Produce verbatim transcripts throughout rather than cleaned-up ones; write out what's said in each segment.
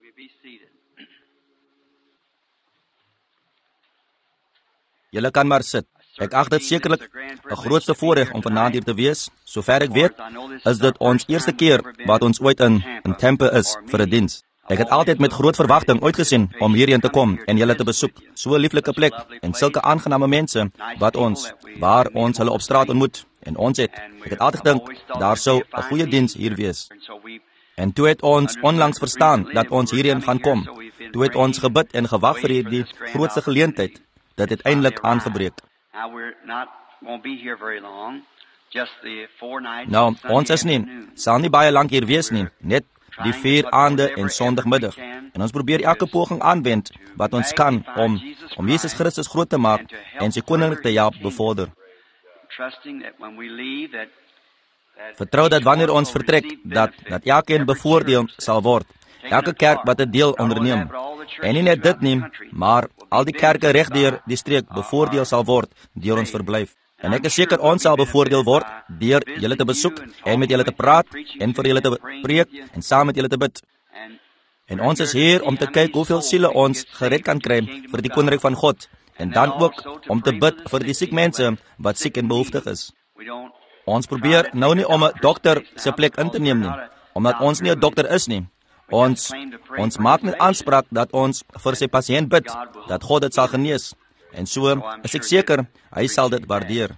Julle kan maar sit. Ek ag dit sekerlik 'n grootste voorreg om vanaand hier te wees. Sover ek weet, is dit ons eerste keer wat ons ooit in in Tampa is vir 'n diens. Ek het altyd met groot verwagting uitgesien om hierheen te kom en julle te besoek. So 'n lieflike plek en sulke aangename mense wat ons waar ons hulle op straat ontmoet. En ons het, ek het altyd gedink, daar sou 'n goeie diens hier wees. En toe het ons onlangs verstaan dat ons hierheen gaan kom. Toe het ons gebid en gewag vir hierdie grootste geleentheid. Dit het eintlik aangebreek. Nou, ons is nie, sal nie baie lank hier wees nie, net die vier aande en sondagmiddag. En ons probeer elke poging aanwend wat ons kan om, om Jesus Christus groot te maak en sy koninkryk te help bevorder. Vertrou dat wanneer ons vertrek, dat, dat elkeen bevoordeel sal word. Elke kerk wat 'n deel onderneem. En nie net dit nie, maar al die kerke regdeur die streek bevoordeel sal word deur ons verblyf. En ek is seker ons sal bevoordeel word deur julle te besoek en met julle te praat en vir julle te preek en saam met julle te bid. En ons is hier om te kyk hoeveel siele ons gered kan kry vir die koninkryk van God. En dan ook om te bid vir die siek mense wat siek en behoeftig is. Ons probeer nou nie om 'n dokter se plek in te neem nie, omdat ons nie 'n dokter is nie. Ons, ons maak net aanspraak dat ons vir sy pasiënt bid, dat God dit sal genees. En so is ek seker, hy sal dit waardeer.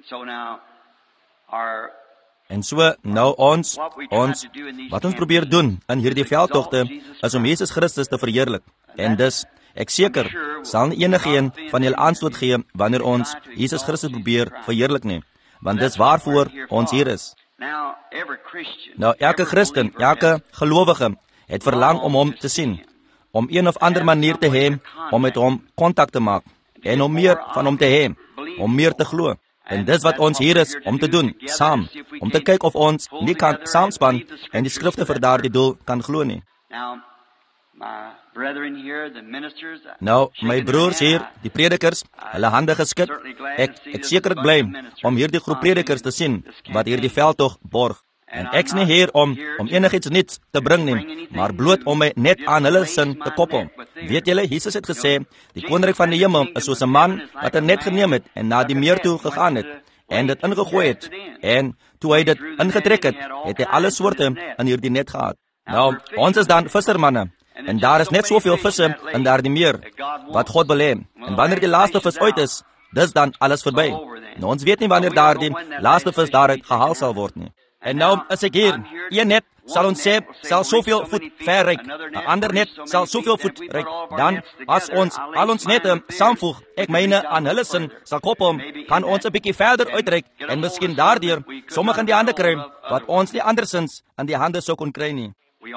En so, nou ons, ons, wat ons probeer doen in hierdie veldtogte, is om Jesus Christus te verheerlik. En dus, ek seker, sal nie enige een van julle aanstoot gee, wanneer ons Jesus Christus probeer verheerlik nie. Want dis waarvoor ons hier is. Nou, elke Christen, elke gelowige, het verlang om hom te sien, om een of ander manier te hê, om met hom kontak te maak, en om meer van hom te hê, om meer te glo. En dis wat ons hier is om te doen, saam, om te kyk of ons nie kan saamspan en die skrifte vir daardie doel kan glo nie. Nou, my broers hier, die predikers, hulle hande geskit, ek, ek sekerlik bly om hierdie groep predikers te sien, wat hierdie veldtog borg. En ek is nie hier om, om enigiets niets te bring nie, maar bloot om my net aan hulle sin te koppel. Weet julle, Jesus het gesê, die koninkryk van die hemel is soos 'n man wat 'n net geneem het en na die meer toe gegaan het, en dit ingegooi het. En toe hy dit ingetrek het, het hy alle soorte in hierdie net gehad. Nou, ons is dan vissermanne, en daar is net soveel visse in daardie meer, wat God wil hê. En wanneer die laaste vis uit is, dis dan alles verby. Nou, ons weet nie wanneer daardie laaste vis daaruit gehaal sal word nie. En nou is ek hier, een net sal ons sê, sal soveel voet ver reik, 'n ander net sal soveel voet reik. Dan, as ons al ons nette saamvoeg, ek myne aan hulle sin sal koppel, kan ons 'n bietjie verder uitreik, en miskien daardeur sommige in die hande kry, wat ons nie andersins in die hande sou kon kry nie.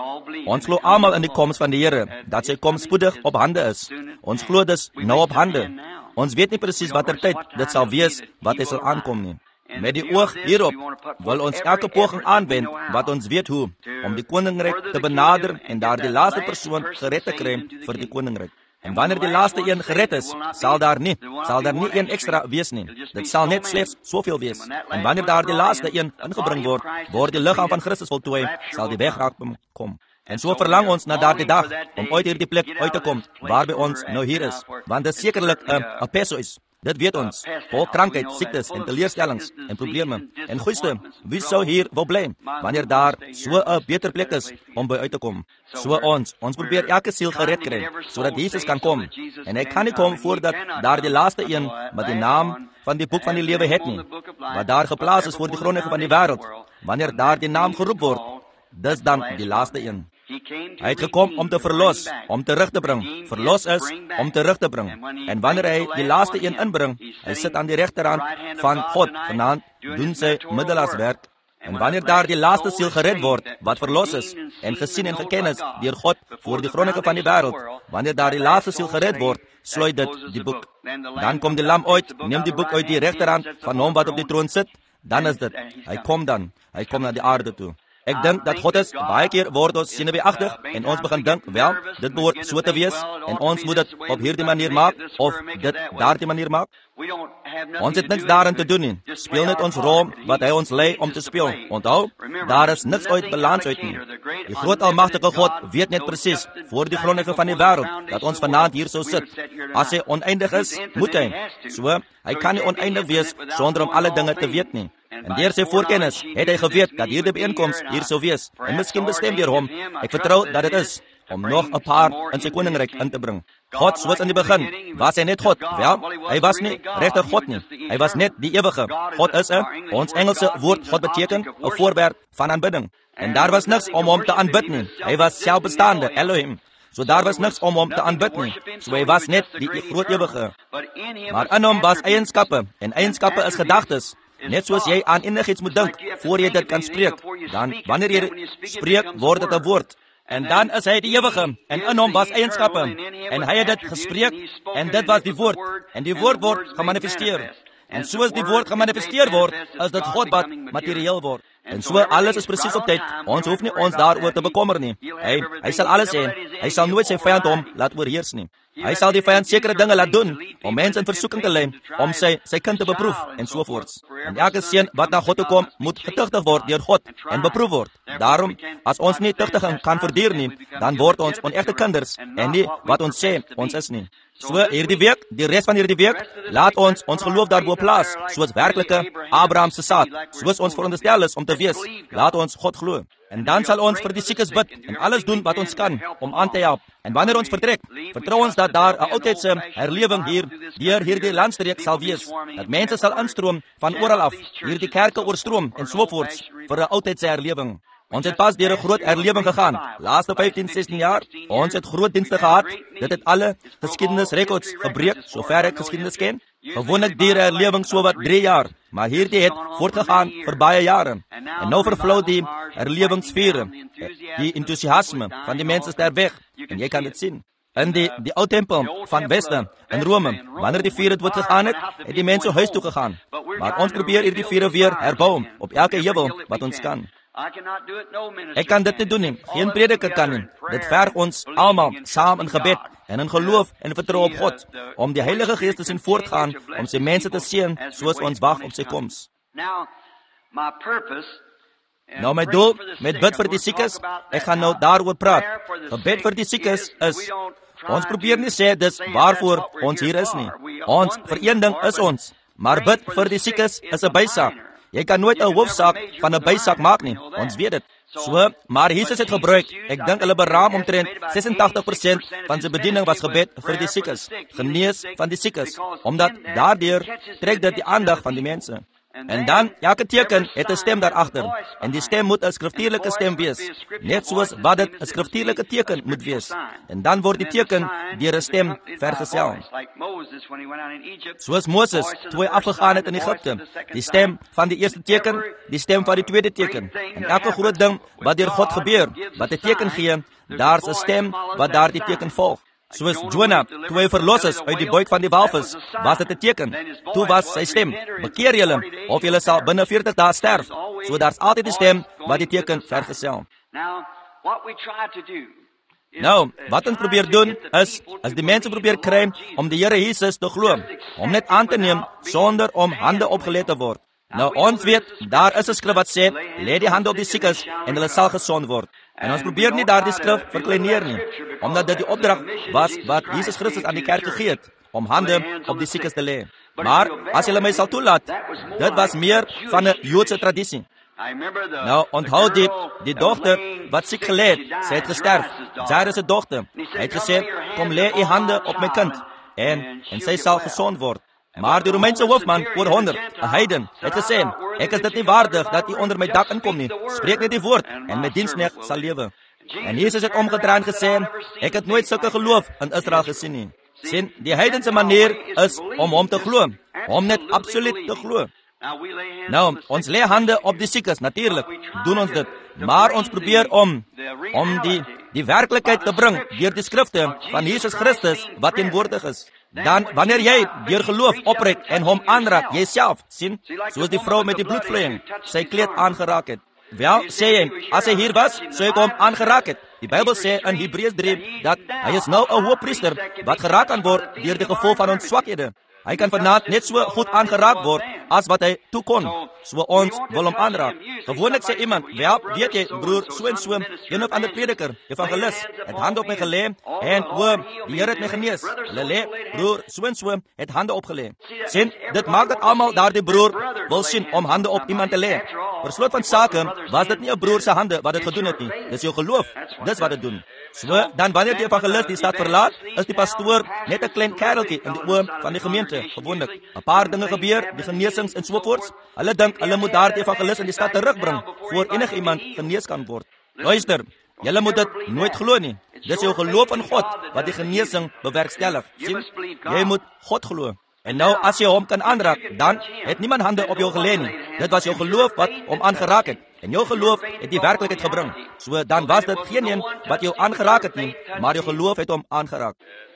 Ons glo almal in die koms van die Here, dat sy kom spoedig op hande is. Ons glo dus nou op hande. Ons weet nie presies watter tyd dit sal wees, wat hy sal aankom nie. Met die oog hierop wil ons elke poging aanwend wat ons weet hoe, om die koninkryk te benader en daar die laaste persoon gered te kry vir die koninkryk. En wanneer die laaste een gered is, sal daar nie, sal daar nie een ekstra wees nie. Dit sal net slechts soveel wees. En wanneer daar die laaste een ingebring word, word die liggaam van Christus voltooi, sal die wegraak kom. En so verlang ons na daardie dag, om uit hierdie plek uit te kom, waarby ons nou hier is. Want dit sekerlik 'n uh, peso is. Dit weet ons, vol krankheid, siektes en teleurstellings en probleme. En goeiste, wie sou hier wil bly, wanneer daar so 'n beter plek is om by uit te kom? So ons, ons probeer elke siel gered kry, sodat Jesus kan kom. En hy kan nie kom voordat daar die laaste een, met die naam van die boek van die lewe het nie, wat daar geplaas is voor die grondlegger van die wêreld. Wanneer daar die naam geroep word, dis dan die laaste een. Hy het gekom om te verlos, om terug te bring. Verlos is om terug te bring. En wanneer hy die laaste een inbring, hy sit aan die regterhand van God, vanaand doen sy middelaarswerk. En wanneer daar die laaste siel gered word, wat verlos is, en gesien en geken is deur God voor die grondlegger van die wêreld, wanneer daar die laaste siel gered word, sluit dit die boek. Dan kom die lam uit, neem die boek uit die regterhand van hom wat op die troon sit, dan is dit, hy kom dan, hy kom na die aarde toe. Ek dink dat God is, baie keer word ons senuweeagtig en ons begin dink, wel, dit behoort so te wees en ons moet dit op hierdie manier maak of dit daardie manier maak. Ons het niks daarin te doen nie. Speel net ons rol wat hy ons lei om te speel. Onthou, daar is niks uit balans uit nie. Die groot almagtige God weet net presies voor die grondlegging van die wêreld dat ons vanaand hier sou sit. As hy oneindig is, moet hy. So, hy kan nie oneindig wees sonder om alle dinge te weet nie. En deur sy voorkennis het hy geweet dat hierdie byeenkoms hier sou wees. En miskien bestem deur hom. Ek vertrou dat dit is om nog 'n paar in sy koninkryk in te bring. God, soos in die begin, was hy net God. Wel, hy was nie regtig God nie. Hy was net die ewige. God is 'n, ons Engelse woord God beteken 'n voorwerp van aanbidding. En daar was niks om hom te aanbid nie. Hy was selfbestaande, Elohim. So daar was niks om hom te aanbid nie. So hy was net die groot ewige. Maar in hom was eienskappe, en eienskappe is gedagtes. Net soos jy aan enigiets moet dink voor jy dit kan spreek, dan wanneer jy spreek, word dit 'n woord. En dan is hy die ewige, en in hom was eienskappe, en hy het dit gespreek, en dit was die woord, en die woord word gemanifesteer. En soos die woord gemanifesteer word, is dit God wat materieel word. En so alles is presies op tyd. Ons hoef nie ons daaroor te bekommer nie. Hy, hy sal alles hê. Hy sal nooit sy vyand hom laat oorheers nie. Hy sal die vyand sekere dinge laat doen, om mense in versoeking te lei, om sy, sy kind te beproef, en sovoorts. En elke seun wat na God toe kom, moet getuigtig word deur God, en beproef word. Daarom, as ons nie tuchtiging kan verduur nie, dan word ons onegte kinders, en nie wat ons sê, ons is nie. So, hierdie week, die res van hierdie week, laat ons ons geloof daarbo plaas, soos werklike Abraham se saad, soos ons veronderstel is om te wees. Laat ons God glo. En dan sal ons vir die siekes bid, en alles doen wat ons kan, om aan te help. En wanneer ons vertrek, vertrou ons dat daar 'n oudtydse herlewing hier, deur hierdie landstreek sal wees, dat mense sal instroom van oral af, hierdie kerke oorstroom, en sovoorts, vir 'n oudtydse herlewing. Ons het pas deur 'n groot herlewing gegaan, laaste vyftien, sestien jaar. Ons het groot dienste gehad. Dit het alle geskiedenisrekords gebreek, sover ek geskiedenis ken. Gewoonlik duur 'n herlewing so wat drie jaar, maar hierdie het voortgegaan vir baie jare. En nou vervlou die herlewingsvuur, die entoesiasme van die mense ster weg, en jy kan dit sien. In die, die ou tempel van Weste, in Rome, wanneer die vuur het wordt gegaan het, het die mense huis toe gegaan. Maar ons probeer hierdie vuur weer herbou, op elke heuwel wat ons kan. Ek kan dit nie doen nie, geen prediker kan nie. Dit verg ons almal saam in gebed en in geloof en vertrou op God, om die Heilige Gees te sien voortgaan, om sy mense te seën, soos ons wag op sy koms. Nou my doel, met bid vir die siekes, ek gaan nou daaroor praat. Gebed vir die siekes is, ons probeer nie sê, dis waarvoor ons hier is nie. Ons, vir een ding is ons, maar bid vir die siekes is 'n bysaak. Jy kan nooit 'n hoofsaak van 'n bysaak maak nie, ons weet dit. So, maar Jesus het gebruik, ek dink hulle beraam omtrent sesentagtig persent van sy bediening was gebed vir die siekes, genees van die siekes, omdat daardeur trek dit die aandag van die mense. En dan, elke teken het 'n stem daarachter, en die stem moet 'n skriftuurlike stem wees, net soos wat dit 'n skriftuurlike teken moet wees. En dan word die teken deur 'n stem vergesel. Soos Moses, toe hy afgegaan het in Egipte, die stem van die eerste teken, die stem van die tweede teken. En elke groot ding wat deur God gebeur, wat 'n teken gee, daar's 'n stem wat daardie teken volg. Soos Jonah, toe hy verlos is uit die buik van die walvis, was dit 'n teken. Toe was sy stem, bekeer julle, of julle sal binne veertig dae sterf. So daar's altyd 'n stem wat die teken vergesel. Nou, wat ons probeer doen, is, as die mense probeer kry om die Here Jesus te glo, om net aan te neem, sonder om hande opgelê te word. Nou, ons weet, daar is 'n skrif wat sê, lê die hande op die siekes, en hulle sal gesond word. En ons probeer nie daardie skrif verkleineer nie, omdat dit die opdrag was wat Jesus Christus aan die kerk gegee het, om hande op die siekes te lê. Maar, as julle my sal toelaat, dit was meer van 'n Joodse tradisie. Nou, onthou die, die dochter wat siek gelê het, sy het gesterf, Jairus se dogter. Hy het gesê, kom lê u hande op my kind, en, en sy sal gesond word. Maar die Romeinse hoofman, oor honderd, 'n heiden, het gesê, ek is dit nie waardig dat u onder my dak inkom nie, spreek net die woord, en my diensknegt sal lewe. En Jesus het omgedraai en gesê, ek het nooit sulke geloof in Israel gesien nie. Sien, die heidense manier is om hom te glo, om net absoluut te glo. Nou, ons lê hande op die siekes, natuurlik, doen ons dit, maar ons probeer om, om die, die werklikheid te bring, deur die skrifte van Jesus Christus, wat teenwoordig is. Dan, wanneer jy deur geloof opreik en hom aanraak, jy self, sien, soos die vrou met die bloedvloeiing, sy kleed aangeraak het. Wel, sê hy, as hy hier was, sou ek hom aangeraak het. Die Bybel sê in Hebreërs drie, dat hy is nou 'n hoëpriester, wat geraak kan word deur die gevolg van ons swakhede. Hy kan vanaand net so goed aangeraak word, as wat hy toe kon. So ons wil hom aanraak. Gewoonlik sê iemand, wel, weet jy, broer, so en so, een of ander prediker, evangelis, het hande op my gelê, en o, die Here het my genees. Hulle lê, broer, so en so, het hande opgelê. Sien, dit maak dat almal daardie broer wil sien om hande op iemand te lê. Per slot van sake, was dit nie 'n broer se hande wat dit gedoen het nie. Dis jou geloof, dis wat dit doen. So, dan wanneer die evangelis die stad verlaat, is die pastoor net 'n klein kereltjie in die oë van die gemeente, gewoonlik. 'n Paar dinge gebeur, die genesings en so voort. Hulle dink hulle moet daardie evangelis in die stad terugbring voor enige iemand genees kan word. Luister, julle moet dit nooit glo nie. Dis jou geloof in God wat die genesing bewerkstellig. Sien, jy moet God glo. En nou as jy hom kan aanraak, dan het niemand hande op jou gelê nie. Dit was jou geloof wat hom aangeraak het. En jou geloof het die werklikheid gebring. So dan was dit geen een wat jou aangeraak het nie, maar jou geloof het hom aangeraak.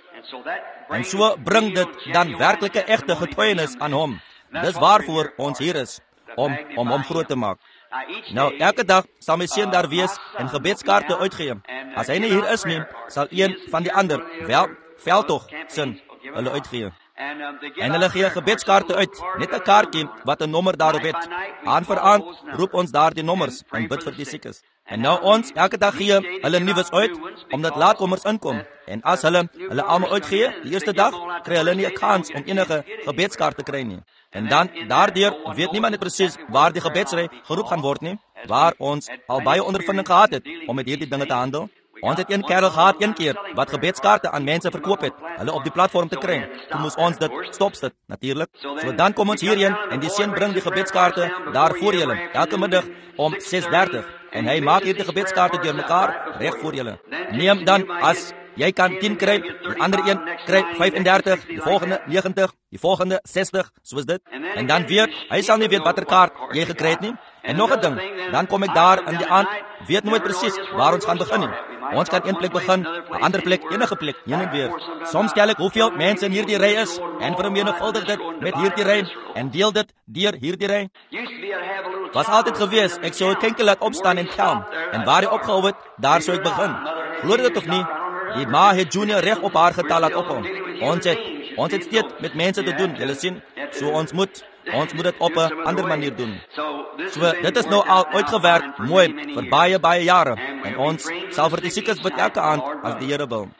En so bring dit dan werklike egte getuienis aan hom. Dis waarvoor ons hier is, om om hom groot te maak. Nou, elke dag sal my seun daar wees en gebedskaarte uitgee. As hy nie hier is nie, sal een van die ander, wel, veldtog sin, hulle uitgee. En hulle gee gebedskaarte uit, net 'n kaartjie wat 'n nommer daarop het. Aan vir aand roep ons daar die nommers en bid vir die siekes. En nou ons, elke dag gee hulle nuus uit, omdat laatkomers inkom. En as hulle hulle almal uitgee, die eerste dag, kry hulle nie 'n kans om enige gebedskaart te kry nie. En dan, daardeur, weet niemand presies waar die gebedsry geroep gaan word nie, waar ons al baie ondervinding gehad het om met hierdie dinge te handel. Ons het een kerel gehad een keer wat gebedskaarte aan mense verkoop het, hulle op die platform te kry. Toe moes ons dit stopsit, natuurlik. So dan kom ons hierheen en die seun bring die gebedskaarte daar voor julle, elke middag om ses dertig. En hy maak hierdie gebedskaarte deurmekaar reg voor julle. Neem dan as jy kan tien kry, die ander een kry vyf en dertig, die volgende negentig, die volgende sestig, soos dit. En dan weer, hy sal nie weet watter kaart jy gekry het nie. En nog 'n ding, dan kom ek daar in die aand, weet nooit presies waar ons gaan begin nie. Ons kan een plek begin, 'n ander plek, enige plek, heen en weer. Soms tel ek hoeveel mense in hierdie ry is en vermenigvuldig dit met hierdie ry en deel dit deur hierdie ry. Was altyd gewees, ek sou 'n kenkel laat opstaan en tel. En waar hy opgehou het, daar sou ek begin. Glo dit tog nie? Die ma het Junior reg op haar getal laat ophou. Ons het ons het steeds met mense te doen, julle sien. So ons moet Ons moet dit op 'n ander manier doen. So, dit is nou al uitgewerk, mooi, vir baie, baie jare. En ons sal vir die siekes bid elke aand, as die Here wil.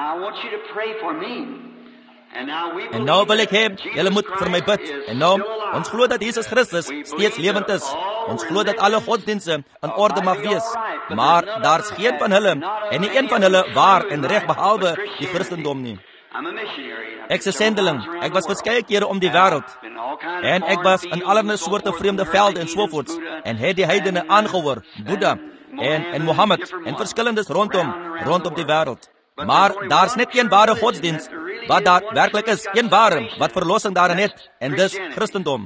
En nou wil ek hê, julle moet vir my bid. En nou, ons glo dat Jesus Christus steeds lewend is. Ons glo dat alle godsdienste in orde mag wees. Maar daar's geen van hulle, en nie een van hulle waar en reg behalwe die Christendom nie. Ek is 'n sendeling. Ek was verskeie kere om die wêreld. En ek was in allerlei soorte vreemde velde en sovoorts. En het die heidene aangehoor, Boeddha en, en Mohammed en verskillendes rondom, rondom die wêreld. Maar daar's net een ware godsdienst, wat daar werklik is, een ware, wat verlossing daarin het, en dis Christendom.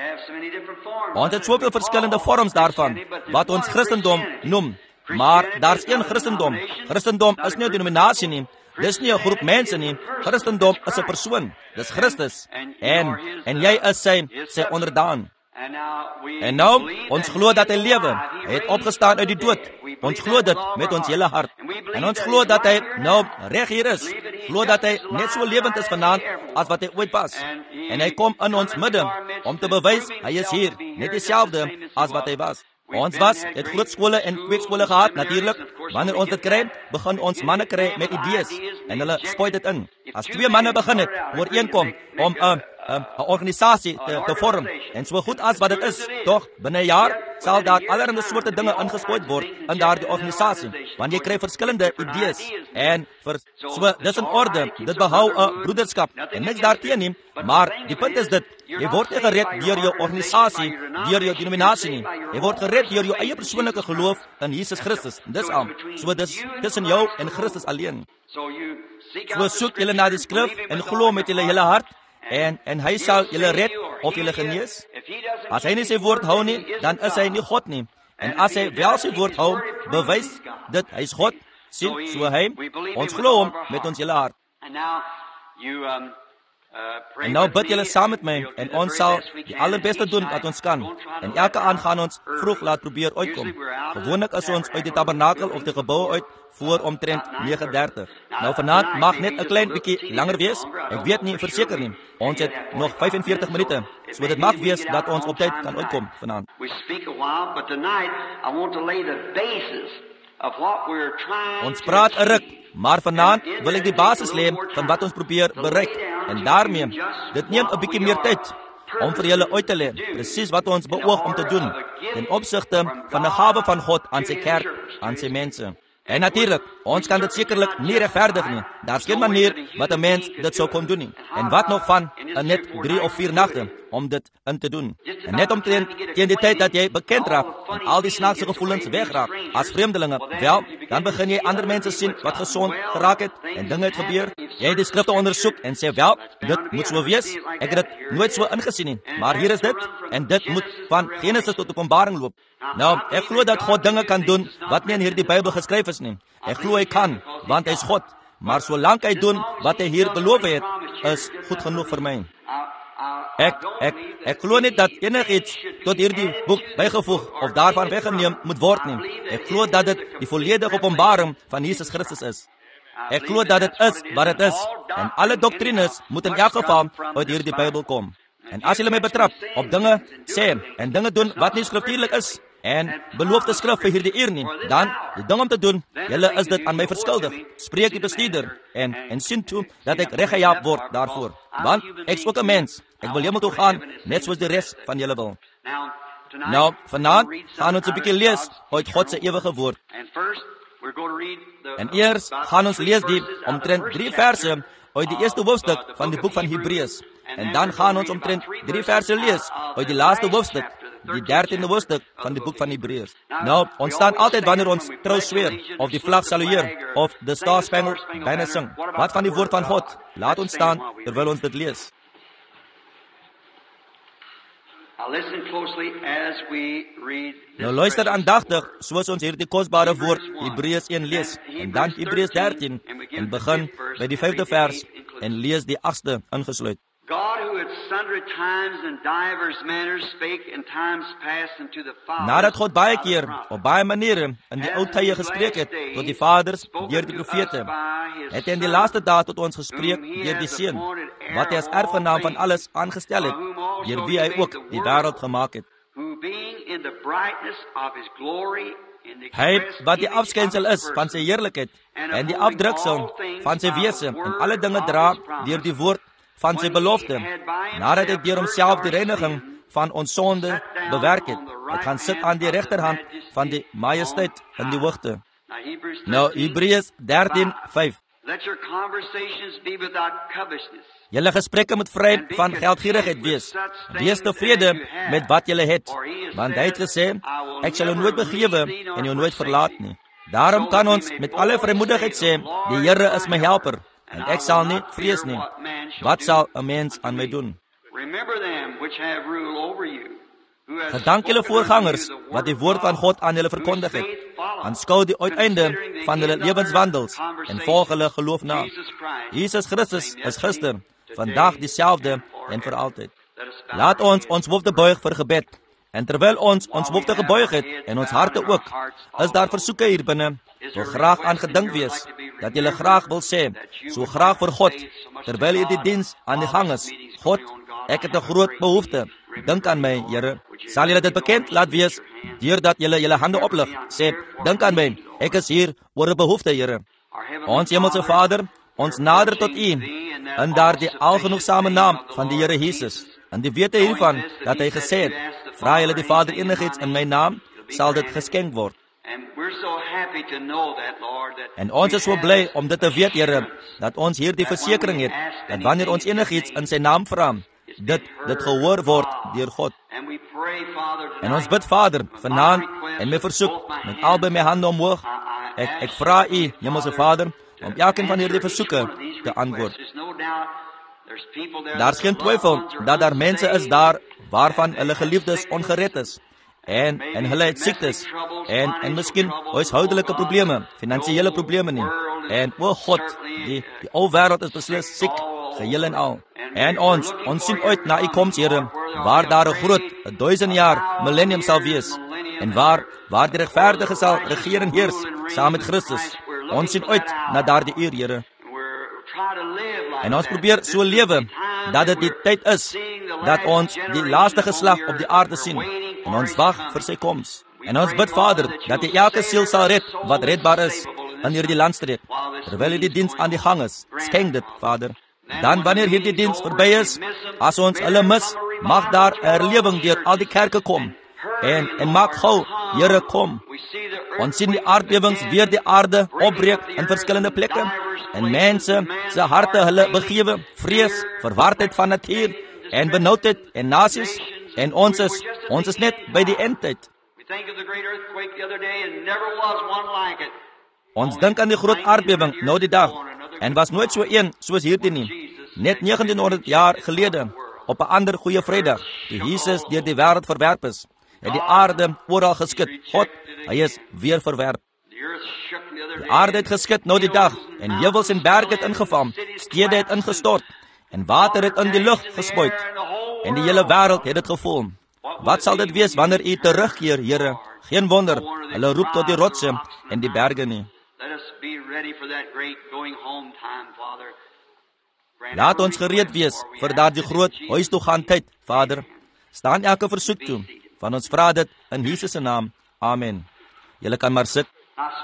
Ons het soveel verskillende vorms daarvan, wat ons Christendom noem. Maar daar's een Christendom. Christendom is nie 'n denominasie nie. Dis nie 'n groep mense nie. Christendom is 'n persoon. Dis Christus. En en jy is sy sy onderdaan. En nou, ons glo dat hy lewe. Hy het opgestaan uit die dood. Ons glo dit met ons hele hart. En ons glo dat hy nou reg hier is. Glo dat hy net so lewend is vanaand as wat hy ooit was. En hy kom in ons midde om te bewys hy is hier, net dieselfde as wat hy was. Ons was, het groot skole en kweekskole gehad, natuurlik. Wanneer ons dit kry, begin ons manne kry met idees. En hulle spooi dit in. As twee manne begin het, ooreenkom om 'n 'n organisasie te, te vorm. En so goed as wat dit is, tog, binne 'n jaar, sal daar allerlei soorte dinge ingespooi word in daardie organisasie. Want jy kry verskillende idees. En vir, so, dis in orde. Dit behou 'n broederskap. En niks daarteen nie. Maar die punt is dit, jy word nie gered deur jou organisasie, deur jou denominasie nie. Jy word gered deur jou eie persoonlike geloof in Jesus Christus. Dis al. So dis tussen jou en Christus alleen. So soek julle na die skrif en glo met julle hele hart. En, en hy sal julle red of julle genees. As hy nie sy woord hou nie, dan is hy nie God nie. En as hy wel sy woord hou, bewys dit hy is God. Sien, so hy, ons glo hom met ons hele hart. En nou bid julle saam met my, en ons sal die allerbeste doen wat ons kan. En elke aand gaan ons vroeg laat probeer uitkom. Gewoonlik is ons uit die tabernakel of die gebou uit voor omtrent nege dertig. Nou vanaand mag net 'n klein bietjie langer wees. Ek weet nie verseker nie. Ons het nog vyf en veertig minute. So dit mag wees dat ons op tyd kan uitkom vanaand. Ons praat 'n ruk, maar vanaand wil ek die basis lê van wat ons probeer bereik. En daarmee, dit neem 'n bietjie meer tyd om vir julle uit te lê presies wat ons beoog om te doen ten opsigte van 'n gawe van God aan sy kerk, aan sy mense. En natuurlik, ons kan dit sekerlik nie regverdig nie. Daar's geen manier wat 'n mens dit sou kon doen nie. En wat nog van 'n net drie of vier nagte om dit in te doen. En net omtrent teen die tyd dat jy bekend raak en al die snaakse gevoelens wegraak as vreemdelinge, wel, dan begin jy ander mense sien wat gesond geraak het en dinge het gebeur. Jy het die skrifte ondersoek en sê, wel, dit moet so wees. Ek het dit nooit so ingesien nie, maar hier is dit en dit moet van Genesis tot Openbaring loop. Nou, ek glo dat God dinge kan doen wat nie in hierdie Bybel geskryf is nie. Ek glo hy kan, want hy is God. Maar solank hy doen wat hy hier beloof het, is goed genoeg vir my. Ek, ek, ek glo nie dat enigiets tot hierdie boek bygevoeg of daarvan weggeneem moet word nie. Ek glo dat dit die volledige openbaring van Jesus Christus is. Ek glo dat dit is wat dit is. En alle doktrines moet in elk geval uit hierdie Bybel kom. En as julle my betrap op dinge sê en dinge doen wat nie skriftuurlik is, en beloof te skrif vir hierdie uur nie, dan die ding om te doen, julle is dit aan my verskuldig. Spreek die bestuurder en, en sien toe dat ek reggejaag word daarvoor. Want ek is ook 'n mens. Ek wil hemel toe gaan, net soos die res van julle wil. Nou, vanaand gaan ons 'n bietjie lees uit God se ewige woord. En eers gaan ons lees die omtrent drie verse uit die eerste hoofstuk van die boek van Hebreërs. En dan gaan ons omtrent drie verse lees uit die laaste hoofstuk, die dertiende hoofstuk van die boek van Hebreërs. Nou, ons staan altyd wanneer ons trou sweer, of die vlag salueer, of the Star Spangled Banner sing. Wat van die woord van God? Laat ons staan terwyl ons dit lees. Nou luister aandagtig soos ons hierdie kosbare woord Hebreërs een lees, en dan Hebreërs dertien, en begin by die vyfde vers, en lees die agste ingesluit. Nadat God baie keer, op baie maniere, in die ou tye gespreek het, tot die vaders, deur die profete, het hy in die laaste dae tot ons gespreek, deur die Seun, wat hy as erfgenaam van alles aangestel het, deur wie hy ook die wêreld gemaak het. Hy, wat die afskynsel is van sy heerlikheid, en die afdruksel van sy wese, en alle dinge dra, deur die woord van sy belofte, nadat hy deur homself die reiniging van ons sonde bewerk het. Hy gaan sit aan die regterhand van die majesteit in die hoogte. Nou, Hebreërs dertien vyf. Julle gesprekke moet vry van geldgierigheid wees. Wees tevrede met wat julle het, want hy het gesê, ek sal jou nooit begewe en jou nooit verlaat nie. Daarom kan ons met alle vrymoedigheid sê, die Here is my helper, en ek sal nie vrees nie. Wat sal 'n mens aan my doen? Gedank julle voorgangers, wat die woord van God aan julle verkondig het. Aanskou die uiteinde van hulle lewenswandels, en volg hulle geloof na. Jesus Christus is gister, vandag dieselfde en vir altyd. Laat ons ons hoofde buig vir gebed. En terwyl ons ons hoofde gebuig het, en ons harte ook, is daar versoeke hier binne, wil graag aan gedink wees, dat julle graag wil sê, so graag vir God, terwyl jy die diens aan die gang is. God, ek het 'n groot behoefte. Dink aan my, Here. Sal julle dit bekend laat wees, deurdat julle julle hande oplig, sê, dink aan my, ek is hier oor 'n behoefte, Here. Ons hemelse Vader, ons nader tot U, in daardie algenoegsame naam van die Here Jesus, en die wete hiervan, dat hy gesê het, vra julle die Vader enigiets in my naam, sal dit geskenk word. En ons is so bly om dit te weet, Here, dat ons hier die versekering het, dat wanneer ons enigiets in sy naam vra, dit, dit gehoor word deur God. En ons bid, Vader, vanaand, en my versoek, met albei my hande omhoog, ek, ek vra U, Hemelse Vader, om elkeen van hierdie versoeke te antwoord. Daar is geen twyfel, dat daar mense is daar, waarvan hulle geliefdes ongered is, en, en hulle het siektes, en, en miskien huishoudelike probleme, finansiële probleme nie, en o God, die, die ou wêreld is beslis siek, geheel en al. En ons, ons sien uit na U koms, Here, waar daar 'n groot, 'n duisend jaar millennium sal wees, en waar, waar die regverdige sal regeer en heers, saam met Christus. Ons sien uit na daardie uur, Here. En ons probeer so lewe, dat dit die tyd is, dat ons die laaste geslag op die aarde sien, en ons wag vir sy koms. En ons bid, Vader, dat U elke siel sal red, wat redbaar is, in hierdie landstreek, terwyl hierdie diens aan die gang is. Skenk dit, Vader. Dan wanneer hierdie diens verby is, as ons hulle mis, mag daar 'n herlewing deur al die kerke kom, en, en maak gou, Here, kom. Ons sien die aardbewings weer die aarde opbreek in verskillende plekke, en mense se harte hulle begewe, vrees, verwardheid van natuur, en benoudheid en nasies, en ons is, ons is net by die eindtyd. Ons dink aan die groot aardbewing nou die dag, en was nooit so een soos hierdie nie. Net negentienhonderd jaar gelede, op 'n ander goeie Vrydag, toe Jesus deur die wêreld verwerp is, het die aarde oral geskit. God, hy is weer verwerp. Die aarde het geskit nou die dag, en heuwels en berge het ingevam, stede het ingestort, en water het in die lug gespuit, en die hele wêreld het dit gevoel. Wat sal dit wees wanneer U terugkeer, Here? Geen wonder, hulle roep tot die rotse en die berge nie. Laat ons gereed wees vir daardie groot huis toe gaan tyd, Vader. Staan elke versoek toe, van ons vra dit in Jesus se naam. Amen. Julle kan maar sit.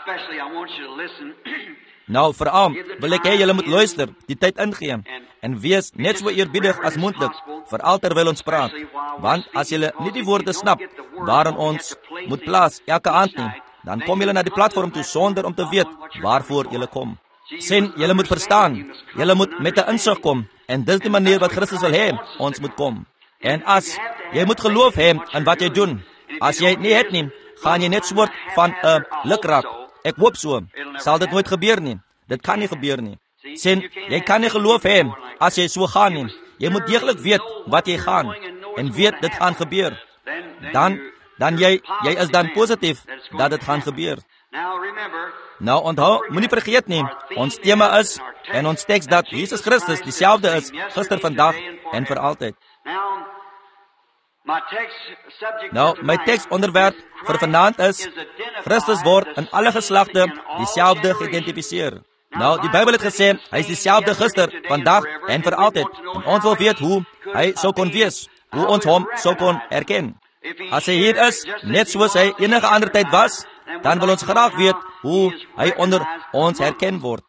Nou, veral wil ek hê julle moet luister, die tyd ingee, en wees net so eerbiedig as moontlik, veral terwyl ons praat. Want as julle nie die woorde snap, waarin ons moet plaas elke aand nie, dan kom julle na die platform toe sonder om te weet waarvoor julle kom. Sien, julle moet verstaan, julle moet met 'n insig kom, en dis die manier wat Christus wil hê ons moet kom. En as jy moet geloof hê in wat jy doen, as jy nie het nie, gaan jy net soort van 'n uh, lukraak. Ek hoop so, sal dit nooit gebeur nie. Dit kan nie gebeur nie. Sien, jy kan nie geloof hê as jy so gaan nie. Jy moet deeglik weet wat jy gaan, en weet dit gaan gebeur. Dan, dan jy, jy is dan positief dat dit gaan gebeur. Nou onthou, moenie vergeet nie, ons tema is, en ons teks dat Jesus Christus dieselfde is, gister, vandag en vir altyd. Nou, my teksonderwerp vir vanaand is, Christus word in alle geslagte dieselfde geïdentifiseer. Nou, die Bybel het gesê, hy is dieselfde gister, vandag en vir altyd. En ons wil weet hoe hy sou kon wees, hoe ons hom sou kon erken. As hy hier is, net soos hy enige ander tyd was, dan wil ons graag weet hoe hy onder ons herken word.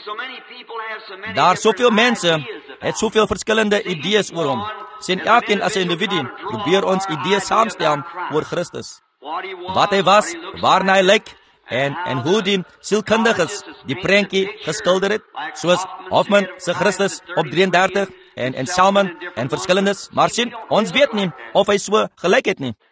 Daar soveel mense het soveel verskillende idees oor hom. Sien, elkeen as 'n individu probeer ons idees saamstel oor Christus. Wat hy was, waarna hy lyk, en en hoe die sielkundiges die prentjie geskilder het, soos Hoffman se Christus op drieëndertig en en Salman en verskillendes, maar sien, ons weet nie of hy so gelyk het nie.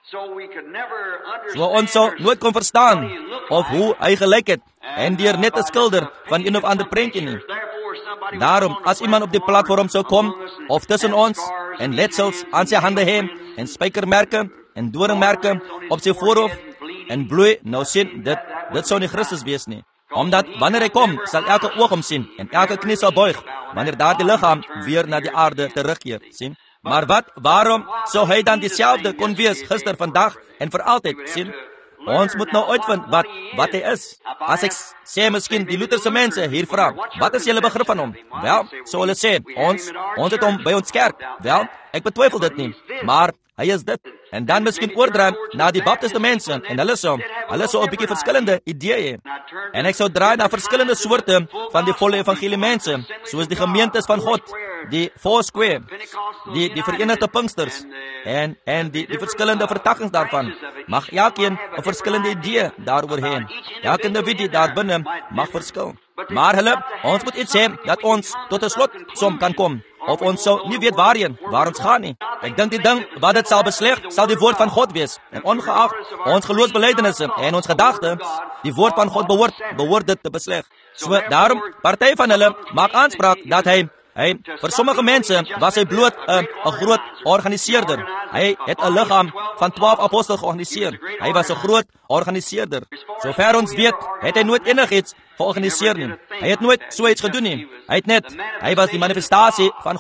So ons sou nooit kon verstaan of hoe hy gelyk het, en deur net 'n skilder van een of ander prentjie nie. Daarom, as iemand op die platform sou kom, of tussen ons, en letsels aan sy hande hê, en spykermerke, en doringmerke op sy voorhoof, en bloei, nou sien, dit, dit sou nie Christus wees nie. Omdat, wanneer hy kom, sal elke oog hom sien, en elke knie sal buig, wanneer daar die liggaam weer na die aarde terugkeer, sien. Maar wat, waarom sou hy dan dieselfde kon wees, gister, vandag, en vir altyd, sien? Ons moet nou uitvind wat, wat hy is. As ek sê miskien die Lutherse mense hier vra, wat is julle begrip van hom? Wel, so hulle sê, ons, ons het hom by ons kerk. Wel, ek betwyfel dit nie, maar hy is dit. En dan miskien oordraai na die baptiste mense, en hulle sou, hulle sou 'n bietjie verskillende ideeë hê. En ek sou draai na verskillende soorte van die volle evangelie mense, soos die gemeentes van God, die Foursquare, die, die Verenigde Pinksters, en, en die, die verskillende vertakkings daarvan. Mag elkeen 'n verskillende idee daaroor hê. Elke individu daar binne mag verskil. Maar hulle, ons moet iets hê, dat ons tot 'n slotsom kan kom, of ons sou nie weet waarheen, waar ons gaan nie. Ek dink die ding wat dit sal besleg, sal die woord van God wees. En ongeag ons geloofsbelijdenisse en ons gedagte, die woord van God behoort, behoort dit te besleg. So daarom, party van hulle maak aanspraak dat hy, hy, vir sommige mense was hy bloot 'n uh, groot organiseerder. Hy het 'n liggaam van twaalf apostels georganiseer. Hy was 'n groot organiseerder. Sover ons weet, het hy nooit enigiets georganiseer nie. Hy het nooit so iets gedoen nie. Hy het net, hy was die manifestasie van God.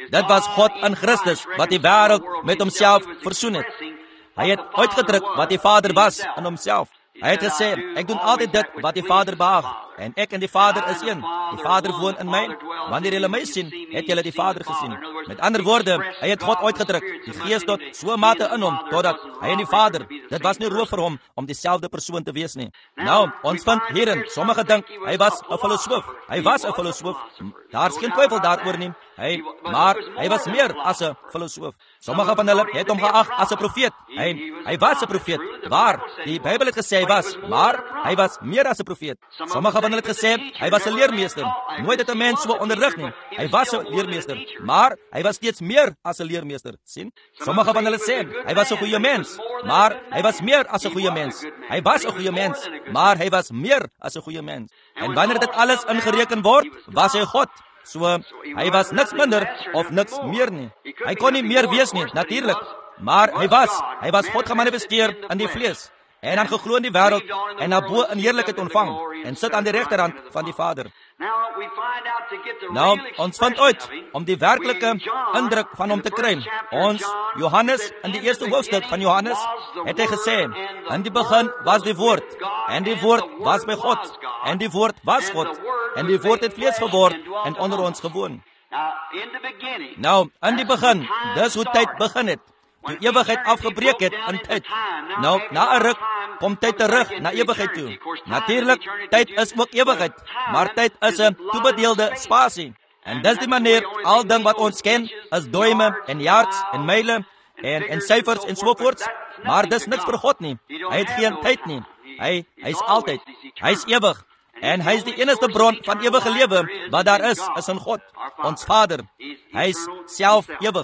Dit was God in Christus wat die wêreld met homself versoen het. Hy het uitgedruk wat die Vader was in homself. Hy het gesê, ek doen altyd dit wat die Vader behaag, en ek en die Vader is een. Die Vader woon in my. Wanneer julle my sien, het julle die Vader gesien. Met ander woorde, hy het God uitgedruk, die Gees tot so mate in hom, totdat hy en die Vader, dit was nie roof vir hom om dieselfde persoon te wees nie. Nou, ons vind hierin, sommige dink, hy was 'n filosoof. Hy was 'n filosoof. Daar's geen twyfel daaroor nie. Hy, maar hy was meer as 'n filosoof. Sommige van hulle het hom geag as 'n profeet. Hy, hy was 'n profeet. Waar? Die Bybel het gesê hy was, maar hy was meer as 'n profeet. Sommige van hulle het gesê hy was 'n leermeester. Nooit het 'n mens so onderrig nie. Hy was 'n leermeester, maar hy was steeds meer as 'n leermeester. sien? Sommige van hulle sê hy was 'n goeie mens, maar hy was meer as 'n goeie mens. Hy was 'n goeie mens, maar hy was meer as 'n goeie mens. En wanneer dit alles ingereken word, was hy God. So, hy was niks minder of niks meer nie. Hy kon nie meer wees nie, natuurlik. Maar hy was, hy was God gemanifesteer in die vlees. En dan geglo in die wêreld en na bo in heerlikheid ontvang en sit aan die regterhand van die Vader. Nou, ons vind uit om die werklike indruk van hom te kry. Ons, Johannes, in die eerste hoofstuk van Johannes, het hy gesê, in die begin was die woord, en die woord was by God, en die woord was God, en die woord het vlees geword en onder ons gewoon. Nou, in die begin, dis hoe tyd begin het. Die ewigheid afgebreek het in tyd. Nou, na 'n ruk kom tyd terug na ewigheid toe. Natuurlik, tyd is ook ewigheid, maar tyd is 'n toebedeelde spasie. En dis die manier, al ding wat ons ken, is duime en yards en myle en en syfers en so voort, maar dis niks vir God nie. Hy het geen tyd nie. Hy hy's altyd. Hy's ewig. En hy is die enigste bron van ewige lewe wat daar is, is in God, ons Vader. Hy's self ewig.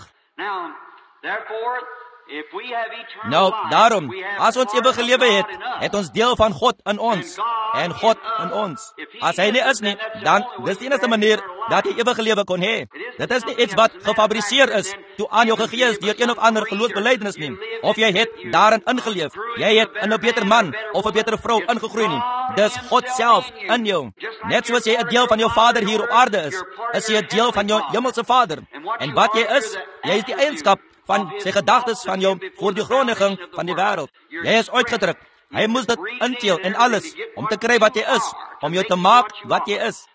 Nou, daarom, as ons ewige lewe het, het ons deel van God in ons, en God in ons. As hy nie is nie, dan dis die enigste manier dat jy ewige lewe kon hê. Dit is nie iets wat gefabriseer is, toe aan jou gegee is deur een of ander geloofsbelijdenis nie, of jy het daarin ingeleef, jy het in 'n beter man of 'n beter vrou ingegroei nie. Dis God self in jou. Net soos jy 'n deel van jou Vader hier op aarde is, is jy 'n deel van jou hemelse Vader. En wat jy is, jy is die eienskap van sy gedagtes van jou voor die grondlegging van die wêreld. Jy is uitgedruk. Hy moes dit inteel en alles om te kry wat jy is, om jou te maak wat jy is.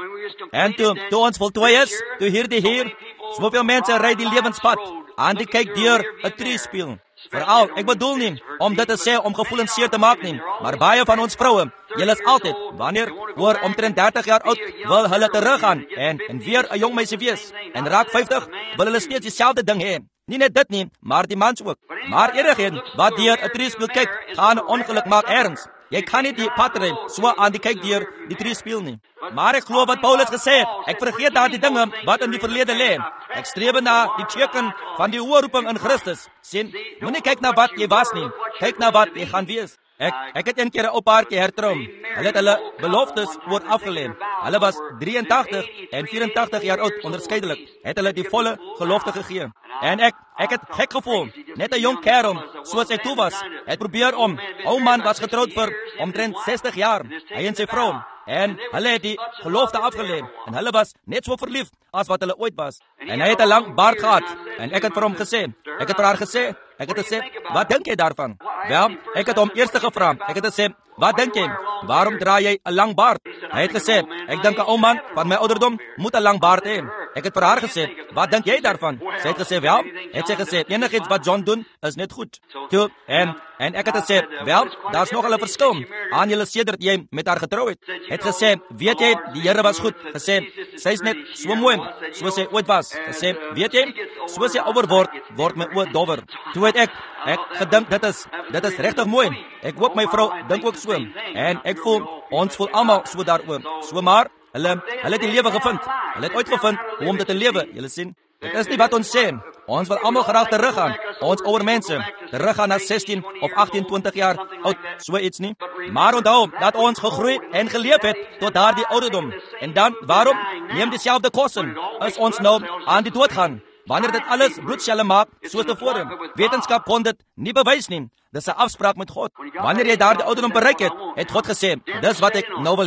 En toe, toe ons voltooi is, toe hierdie hier, soveel mense ry die lewenspad, aan die kyk deur 'n triespieël. Veral, ek bedoel nie om dit te sê om gevoelens seer te maak nie, maar baie van ons vroue, julle is altyd, wanneer oor omtrent dertig jaar oud, wil hulle teruggaan en, en weer 'n jong meisie wees, en raak vyftig, wil hulle steeds dieselfde ding hê. Nie net dit nie, maar die mans ook. Maar enigeen wat deur 'n triespieël kyk, gaan 'n ongeluk maak erns. Jy kan nie die patre so aan die kyk deur die triespieël nie. Maar ek glo wat Paulus gesê het, ek vergeet daardie dinge wat in die verlede lê. Ek streef na die teken van die hoë roeping in Christus. Sien, moenie kyk na wat jy was nie, kyk na wat jy gaan wees. Ek ek het een keer 'n oupaartjie hertrou. Hulle het hulle beloftes oor afgelê. Hulle was drie en tagtig en vyf en tagtig jaar oud onderskeidelik. Het hulle die volle gelofte gegee. En ek ek het gek gevoel. Net 'n jong kerel soos hy toe was. Het probeer om. Ou man was getroud vir omtrent sestig jaar. Hy en sy vrou. En hulle het die gelofte afgelê. En hulle was net so verliefd as wat hulle ooit was. En hy het 'n lang baard gehad. En ek het vir hom gesê, ek het vir haar gesê, ek het gesê, wat dink jy daarvan? Wel, ek het hom eers gevra. Ek het gesê, wat dink jy? Waarom dra jy 'n lang baard? Hy het gesê, ek dink 'n ou man van my ouderdom moet 'n lang baard hê. Ek het vir haar gesê, wat dink jy daarvan? Sy het gesê, wel, het sy gesê, enigiets wat John doen is net goed. Toe, en en ek het gesê, wel, daar's nog 'n verskil aan julle sedert jy met haar getrou het. Het gesê, weet jy, die Here was goed. Gesê, sy's net so mooi soos sy ooit was. Gesê, weet jy, soos sy ouer word, word my oë dowwer. Toe het ek ek gedink dit is dit is regtig mooi. Ek hoop my vrou dink ook so. En ek voel ons voel almal so daaroor. So maar hulle hulle het die lewe gevind. Hulle het uitgevind hoe om dit te lewe. Julle sien, dit is nie wat ons sê. Ons wil almal graag teruggaan. Ons ouer mense teruggaan na sestien of agttien, twintig jaar oud, so iets nie. Maar onthou dat ons gegroei en geleef het tot daardie ouderdom. En dan, waarom neem dieselfde kosse as ons nou aan die dood gaan? Wanneer dit alles bloedselle maak, soos tevore. Wetenskap kon dit nie bewys nie. Dis 'n afspraak met God. Wanneer jy daardie ouderdom bereik het, het God gesê, dis wat ek nou wil hê.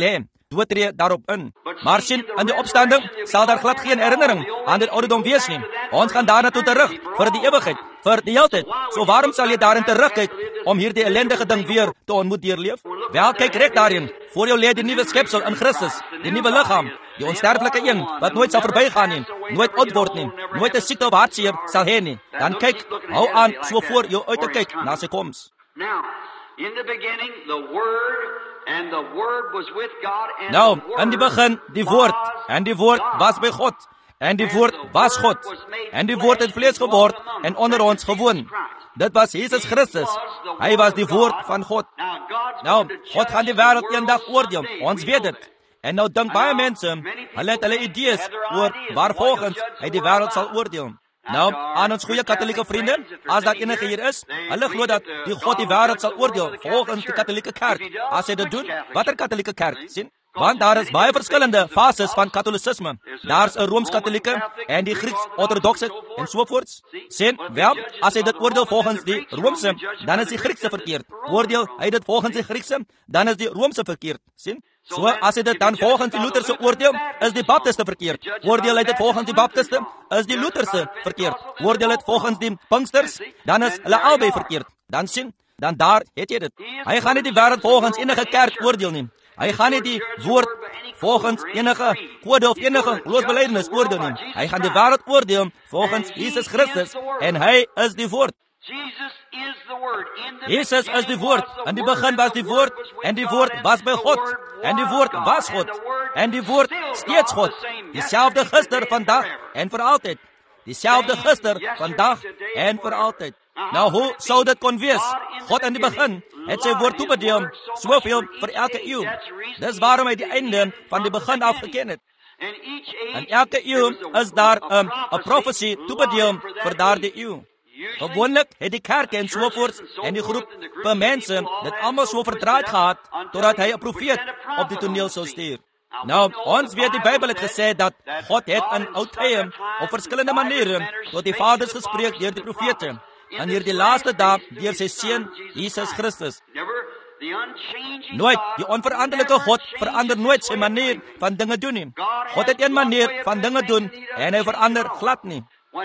twee tree daarop in. Maar sien, in die opstanding sal daar glad geen herinnering aan dit ouderdom wees nie. Ons gaan daarna toe terug, vir die ewigheid, vir die heeltyd. So waarom sal jy daarin terugkyk, om hierdie ellendige ding weer te ontmoet deurleef? Wel, kyk reg daarin, voor jou lê die nuwe skepsel in Christus, die nuwe liggaam, die onsterflike een, wat nooit sal verbygaan nie, nooit oud word nie, nooit 'n siekte of hartseer sal hê nie. Dan kyk, hou aan, so voor jou uit te kyk, na sy koms. In the beginning, the Word, and the Word was with God, and Nou, the Word in die begin, die woord, en die woord was by God, en die woord was God, en die woord het vlees geword, en onder ons gewoon. Dit was Jesus Christus, hy was die woord van God. Nou, God gaan die wêreld eendag oordeel, ons weet dit. En nou dink baie mense, hulle het hulle idees oor waarvolgens hy die wêreld sal oordeel. Nou, aan ons goeie katholieke vriende, as daar enige hier is, hulle glo dat die God die wêreld sal oordeel, volgens die katholieke kerk. As hy dit doen, watter katholieke kerk, sien? Want daar is baie verskillende fases van katholicisme. Daar's 'n Rooms-Katholieke en die Grieks-Ortodokse en sovoorts. Sien, wel, as hy dit oordeel volgens die Roomse, dan is die Griekse verkeerd. Oordeel hy dit volgens die Griekse, dan is die Roomse verkeerd. Sien? So, as hy dit dan volgens die Lutherse oordeel, is die Baptiste verkeerd. Oordeel hy dit volgens die Baptiste, is die Lutherse verkeerd. Oordeel dit volgens die Pinksters, dan is hulle albei verkeerd. Dan sien, dan daar het jy dit. Hy gaan nie die wêreld volgens enige kerk oordeel nie. Hy gaan nie die woord volgens enige kode of enige geloofsbelijdenis oordeel nie. Hy gaan die wêreld oordeel volgens Jesus Christus, en hy is die woord. Jesus is die woord. In die begin was die woord, en die woord was by God, en die woord was God, en die woord steeds God. Dieselfde gister, vandag en vir altyd. Dieselfde gister, vandag en vir altyd. Nou, hoe sou dit kon wees? God in die begin het sy woord toebedeel, soveel vir elke eeuw. Dis waarom hy die einde van die begin af geken het. In elke eeuw is daar 'n um, 'n profesie toebedeel vir daardie eeuw. Gewoonlik het die kerk en sovoorts en die groep van mense dit almal so verdraaid gehad, totdat hy 'n profeet op die toneel sou stuur. Nou, ons weet die Bybel het gesê dat God het in oud tye op verskillende maniere tot die vaders gespreek deur die profete, en hier die laaste dag deur sy seun Jesus Christus. Nooit, die onveranderlike God verander nooit sy manier van dinge doen nie. God het een manier van dinge doen, en hy verander glad nie.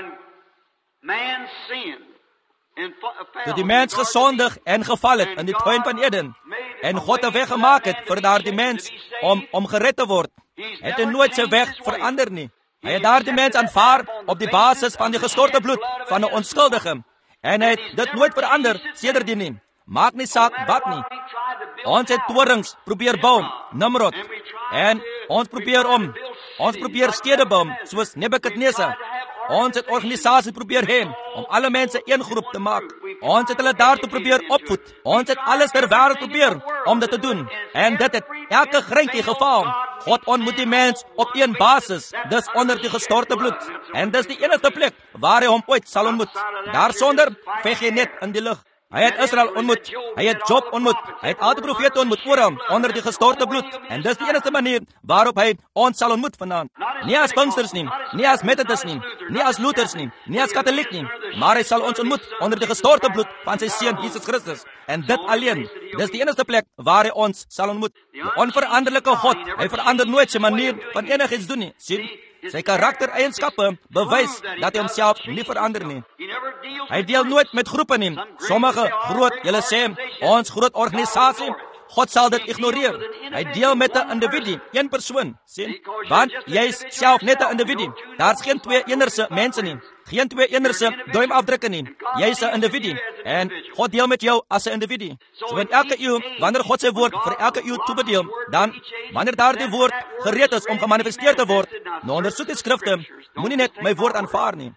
Toe die mens gesondig en geval het in die tuin van Eden, en God 'n weg gemaak het vir daardie mens om om gered te word, het hy nooit sy weg verander nie. Hy het daardie mens aanvaar op die basis van die gestorte bloed van 'n onskuldige, en hy het dit nooit verander sedertdien nie. Maak nie saak wat nie. Ons het torings probeer bou, Nimrod, en ons probeer om, ons probeer stede bou, soos Nebukadnesar. Ons het organisasie probeer hê om alle mense een groep te maak. Ons het hulle daartoe probeer opvoed. Ons het alles ter wêreld probeer om dit te doen. En dit het elke greintjie geval. God ontmoet die mens op een basis, dis onder die gestorte bloed. En dis die enigste plek waar hy hom ooit sal ontmoet. Daarsonder veg hy net in die lug. Hy het Israel ontmoet, hy het Job ontmoet, hy het al die profete ontmoet oral onder die gestorte bloed. En dis die enigste manier waarop hy ons sal ontmoet vanaand. Nie as Pinksters nie, nie as Methodists nie, nie as Luthers nie, nie as Katholiek nie, maar hy sal ons ontmoet onder die gestorte bloed van sy seun Jesus Christus. En dit alleen, dis die enigste plek waar hy ons sal ontmoet. Die onveranderlike God, hy verander nooit sy manier van enigiets doen nie. Sien? Sy karaktereienskappe bewys dat hy homself nie verander nie. Hy deel nooit met groepe nie. Sommige groot, julle sê, ons groot organisasie, God sal dit ignoreer. Hy deel met 'n individu, een persoon, sien? Want jy is self net 'n individu. Daar's geen twee eenerse mense nie. Geen twee eenerse duimafdrukke nie. Jy is 'n individu, en God deel met jou as 'n individu. So in elke eeuw, wanneer God sy woord vir elke eeuw toebedeel, dan, wanneer daardie woord gereed is om gemanifesteer te word, nou ondersoek die skrifte, moenie net my woord aanvaar nie.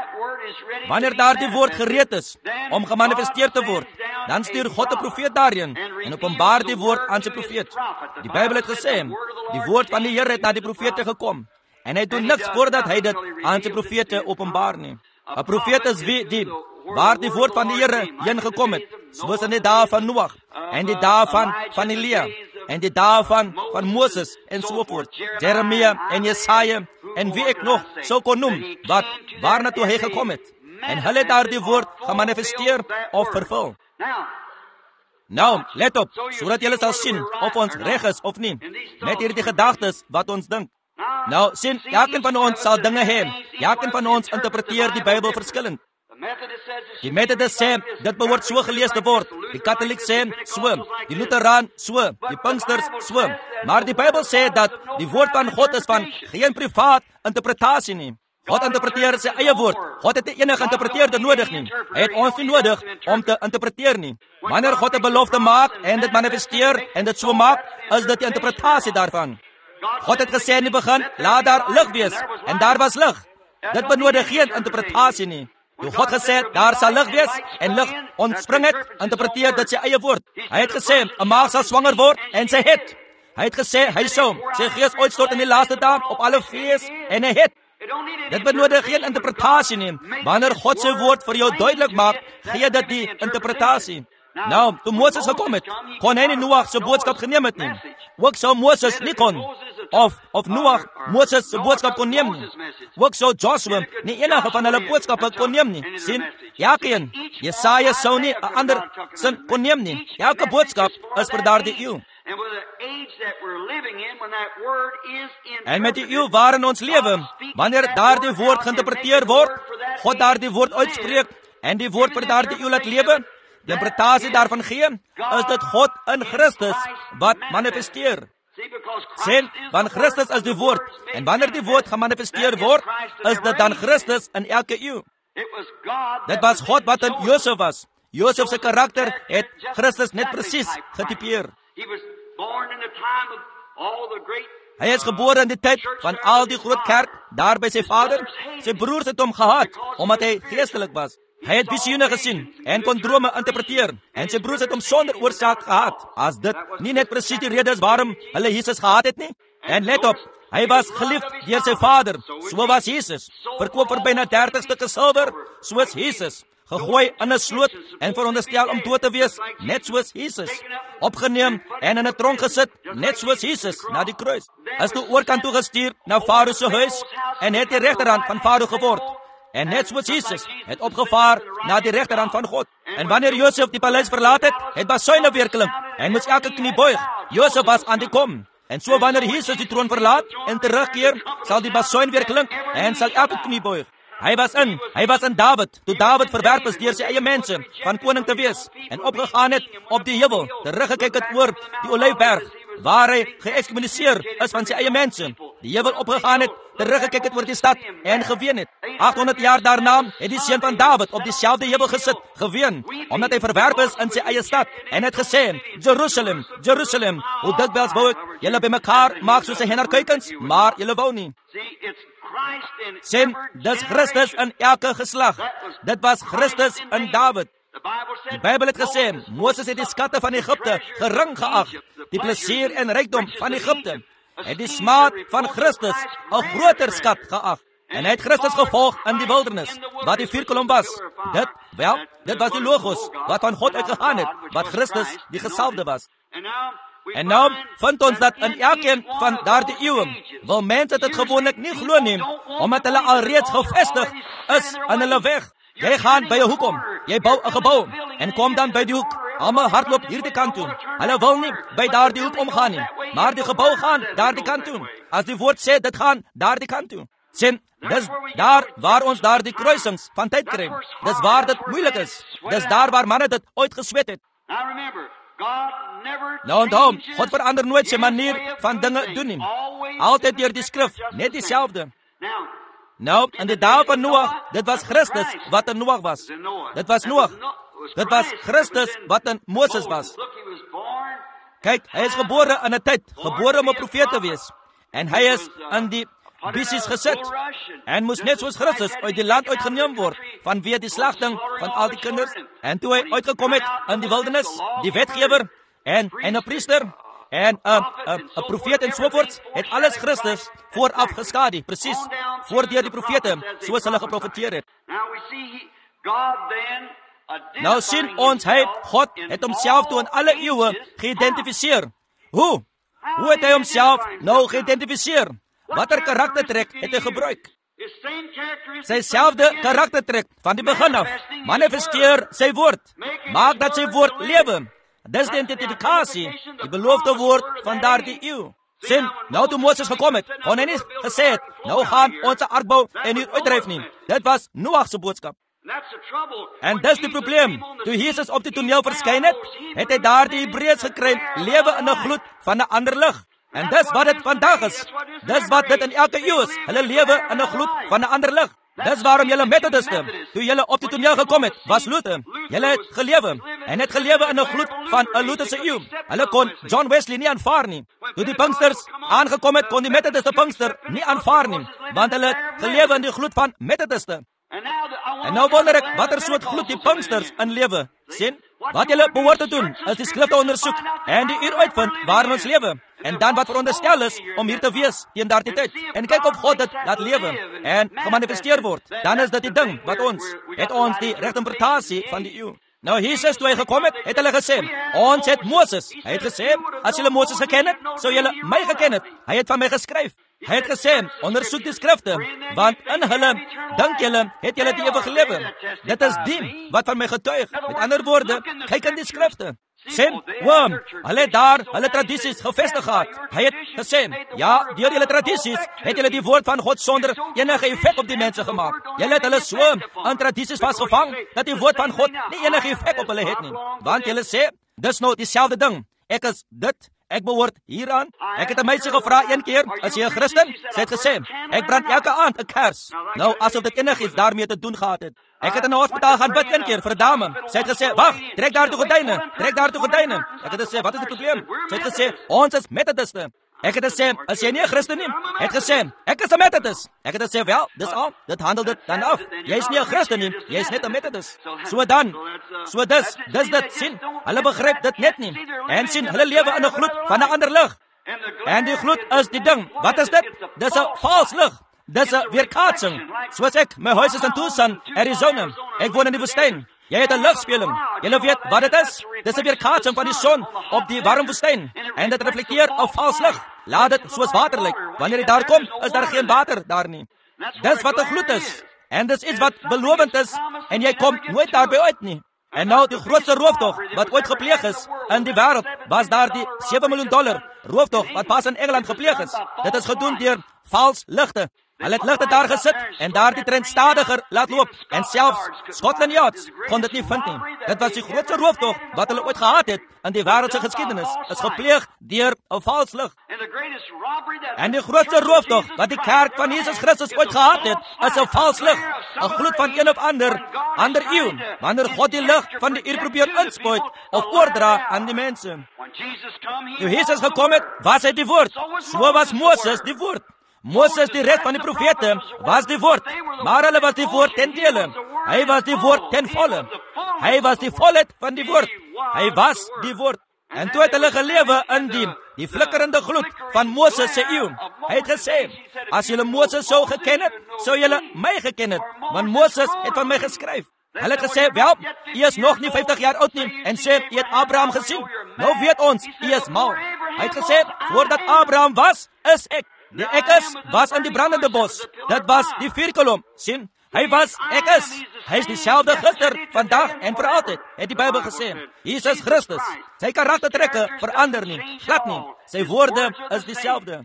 Wanneer daardie woord gereed is om gemanifesteer te word, dan stuur God 'n profeet daarin en openbaar die woord aan sy profeet. Die Bybel het gesê, die woord van die Here het na die profete gekom, en hy doen niks voordat hy dit aan sy profete openbaar nie. 'n Profeet is wie die waar die woord van die Here heen gekom het, soos in die dae van Noag en die dae van van Elia en die dae van van Moses en so voort, Jeremia en Jesaja en wie ek nog sou kon noem wat waarna toe hy gekom het, en hulle het daardie woord gemanifesteer of vervul. Nou, let op, sodat julle sal sien of ons reg is of nie, met hierdie gedagtes wat ons dink. Nou, sien, elkeen van ons sal dinge hê. Elkeen van ons interpreteer die Bybel verskillend. Die Methodist sê, dit behoort so gelees te word. Die Katholiek sê, so. Die Lutheraan, so. Die Pinksters, so. Maar die Bybel sê dat die woord van God is van geen privaat interpretasie nie. God interpreteer sy eie woord. God het nie enige interpreteerder nodig nie. Hy het ons nie nodig om te interpreteer nie. Wanneer God 'n belofte maak en dit manifesteer en dit so maak, is dit die interpretasie daarvan. God het gesê in die begin, laat daar lig wees, en daar was lig. Dit benodig geen interpretasie nie. Toe God gesê, daar sal lig wees, en lig ontspring het, interpreteer dit sy eie woord. Hy het gesê, 'n maag sal swanger word, en sy het. Hy het gesê, hy sou sy gees uitstort in die laaste dae op alle vlees, en hy het. Dit benodig geen interpretasie nie. Wanneer God sy woord vir jou duidelik maak, gee dit die interpretasie. Nou, toe Moses gekom het, kon hy nie Noag se boodskap geneem het nie. Ook sou Moses nie kon, of, of Noag Moses se boodskap kon neem nie. Ook sou Joshua nie enige van hulle boodskappe kon neem nie. Sien, elkeen, Jesaja sou nie 'n ander sin kon neem nie. Elke boodskap is vir daardie eeu. En met die eeu waarin ons lewe, wanneer daardie woord geïnterpreteer word, God daardie woord uitspreek, en die woord vir daardie eeu laat lewe, die interpretasie daarvan gee, is dit God in Christus wat manifesteer. Sien, want Christus is die woord, en wanneer die woord gemanifesteer word, is dit dan Christus in elke eeu. Dit was God wat in Josef was. Josef se karakter het Christus net presies getypeer. Hy is gebore in die tyd van al die groot kerk, daar by sy vader. Sy broers het hom gehaat, omdat hy geestelik was. Hy het visioene gesien, en kon drome interpreteer, en sy broers het hom sonder oorsaak gehaat, as dit nie net presies die rede is waarom hulle Jesus gehaat het nie. En let op, hy was geliefd deur sy vader, so was Jesus. Verkoop vir byna dertig stukke silwer, soos Jesus. Gegooi in 'n sloot en veronderstel om dood te wees, net soos Jesus. Opgeneem en in 'n tronk gesit, net soos Jesus, na die kruis. Is toe oorkant toe gestuur na Farao se huis, en het die regterhand van Farao geword. En net soos Jesus, het opgevaar na die regterhand van God. En wanneer Josef die paleis verlaat het, het basuine weer klink, en moes elke knie buig. Josef was aan die kom. En so wanneer Jesus die troon verlaat en terugkeer, sal die basuin weer klink, en sal elke knie buig. Hy was in, hy was in Dawid, toe Dawid verwerp is deur sy eie mense, van koning te wees, en opgegaan het op die heuwel, teruggekyk het oor die Olyfberg, waar hy geëxkommuniseer is van sy eie mense, die heuwel opgegaan het, teruggekyk het oor die stad, en geween het. achthonderd jaar daarna het die seun van Dawid op dieselfde heuwel gesit, geween, omdat hy verwerp is in sy eie stad, en het gesê, Jerusalem, Jerusalem, hoe dikwels wou ek julle by mekaar maak soos 'n hennerkuikens, maar julle wou nie. Sien, dis Christus in elke geslag. Dit was Christus in Dawid. Die Bybel het gesê, Moses het die skatte van Egipte gering geag, die plesier en rykdom van Egipte, het die smaad van Christus 'n groter skat geag. En hy het Christus gevolg in die wildernis, wat die vuurkolom was. Dit, wel, dit was die logos, wat van God uitgegaan het, wat Christus die gesalfde was. En nou vind ons dat in elkeen van daardie eeue wil mense dit gewoonlik nie glo nie, omdat hulle alreeds gevestig is in hulle weg. Jy gaan by 'n hoek om, jy bou 'n gebou en kom dan by die hoek. Almal hardloop hierdie kant toe. Hulle wil nie by daardie hoek omgaan nie, maar die gebou gaan daardie kant toe. As die woord sê dit gaan daardie kant toe. Sien, dis daar waar ons daardie kruisings van tyd kry. Dis waar dit moeilik is. Dis daar waar manne dit ooit gesweet het. Nou onthou, God verander nooit sy manier van dinge doen nie. Altyd deur die skrif, net dieselfde. Nou, in die dae van Noag, dit was Christus wat in Noag was. Dit was Noag. Dit was Christus wat in Moses was. Kyk, hy is gebore in 'n tyd, gebore om 'n profeet te wees. En hy is in die besies gesit, en moes net soos Christus uit die land uitgeneem word, vanweë die slagting van al die kinders. En toe hy uitgekom het in die wildernis, die wetgewer, en, en 'n priester, en 'n 'n 'n profeet en sovoorts, het alles Christus vooraf geskadu, presies, voordeur die profete, soos hulle geprofeteer het. Nou sien ons, hy, God, het homself toe in alle eeue geïdentifiseer. Hoe? Hoe het hy homself nou geïdentifiseer? Watter karaktertrek het hy gebruik? Sy selfde karaktertrek van die begin af. Manifesteer sy woord. Maak dat sy woord lewe. dis die identifikasie, die beloofde woord van daardie eeu. Sien, nou toe Moses gekom het, kon hy nie gesê het, nou gaan ons aardbou en hier uitdryf nie. Dit was Noag se boodskap. En dis die probleem. Toe Jesus op die toneel verskyn het, het hy daardie Hebreërs gekry, lewe in 'n gloed van 'n ander lig. En dis wat dit vandag is. Dis wat dit in elke eeu is. Hulle lewe in 'n gloed van 'n ander lig. Dis waarom julle Methodiste, toe julle op die toneel gekom het, was Luther. Julle het gelewe en het gelewe in 'n gloed van 'n Lutherse eeu. Hulle kon John Wesley nie aanvaar nie. Toe die Pinksters aangekom het, kon die Methodiste Pinkster nie aanvaar nie, want hulle het gelewe in die gloed van Methodiste. En nou wonder ek, watter soort gloed die Pinksters in lewe. Sien, wat julle behoort te doen, is die skrifte ondersoek en die uur uitvind waar ons lewe. En dan wat veronderstel is om hier te wees teen daardie tyd. En kyk of God dit laat lewe en gemanifesteer word. Dan is dit die ding wat ons, het ons die regte interpretasie van die eeu. Nou Jesus, toe hy gekom het, het hulle gesê, ons het Moses. Hy het gesê, as julle Moses geken het, sou julle my geken het. Hy het van my geskryf. Hy het gesê, ondersoek die skrifte, want in hulle, dink julle, het julle die ewige lewe. Dit is die wat van my getuig. Met ander woorde, kyk in die skrifte. Sien, oom, hulle het daar, hulle tradisies gevestig gehad. Hy het gesê, ja, deur julle tradisies, het julle die woord van God sonder enige effek op die mense gemaak. Julle het hulle so aan tradisies vasgevang, dat die woord van God nie enige effek op hulle het nie. Want julle sê, dis nou dieselfde ding. Ek is dit, ek behoort hieraan. Ek het 'n meisie gevra een keer, as jy 'n Christen? Sy het gesê, ek brand elke aand 'n kers. Nou, asof dit enigiets daarmee te doen gehad het. Ek het in 'n hospitaal gaan bid een keer vir 'n dame. Sy het gesê, wag, trek daar toe gordyne, trek daar toe gordyne. Ek het gesê, wat is die probleem? Sy het gesê, ons is Methodiste. Ek het gesê, as jy nie 'n Christen nie, ek het gesê, ek is 'n Methodist. Ek het gesê, wel, dis al, dit handel dit dan af. Jy is nie 'n Christen nie, jy is net 'n Methodist. So dan, so dis, dis dit, sien, hulle begryp dit net nie. En sien, hulle lewe in 'n gloed van 'n ander lig. En die gloed is die ding. Wat is dit? Dis 'n vals lig. Dis 'n weerkaatsing. Soos ek, my huis is in Tucson, Arizona. Ek woon in die woestyn. Jy het 'n ligspeling. Julle weet wat dit is? Dis 'n weerkaatsing van die son op die warm woestyn. En dit reflekteer 'n vals lig. Laat dit soos water lyk. Wanneer jy daar kom, is daar geen water daar nie. Dis wat 'n gloed is. En dis iets wat belovend is. En jy kom nooit daarby uit nie. En nou die grootste rooftog wat ooit gepleeg is in die wêreld, was daar die sewe miljoen dollar rooftog wat pas in Engeland gepleeg is. Dit is gedoen deur vals ligte. Hulle het ligte daar gesit en daar die trein stadiger laat loop. En selfs Scotland Yards kon dit nie vind nie. Dit was die grootste rooftog wat hulle ooit gehad het in die wêreldse geskiedenis. Is gepleeg deur 'n vals lig. En die grootste rooftog wat die kerk van Jesus Christus ooit gehad het, is 'n vals lig. 'n Gloed van een of ander, ander eeu. Wanneer God die lig van die uur probeer inspuit of oordra aan die mense. Toe Jesus gekom het, was hy die woord. So was Moses die woord. Moses, die res van die profete, was die woord. Maar hulle was die woord ten dele. Hy was die woord ten volle. Hy was die volheid van die woord. Hy was die woord. En toe het hulle gelewe in die, die flikkerende gloed van Moses se eeu. Hy het gesê, as julle Moses sou geken het, sou julle my geken het. Want Moses het van my geskryf. Hulle het gesê, wel, u is nog nie vyftig jaar oud nie, en sê, u het Abraham gesien. Nou weet ons, u is mal. Hy het gesê, voordat Abraham was, is ek. Die ek is, was in die brandende bos. Dit was die vuurkolom. Sien, hy was, ek is. Hy is dieselfde gister, vandag en vir altyd, het die Bybel gesê. Jesus Christus. Sy karaktertrekke verander nie, glad nie. Sy woorde is dieselfde.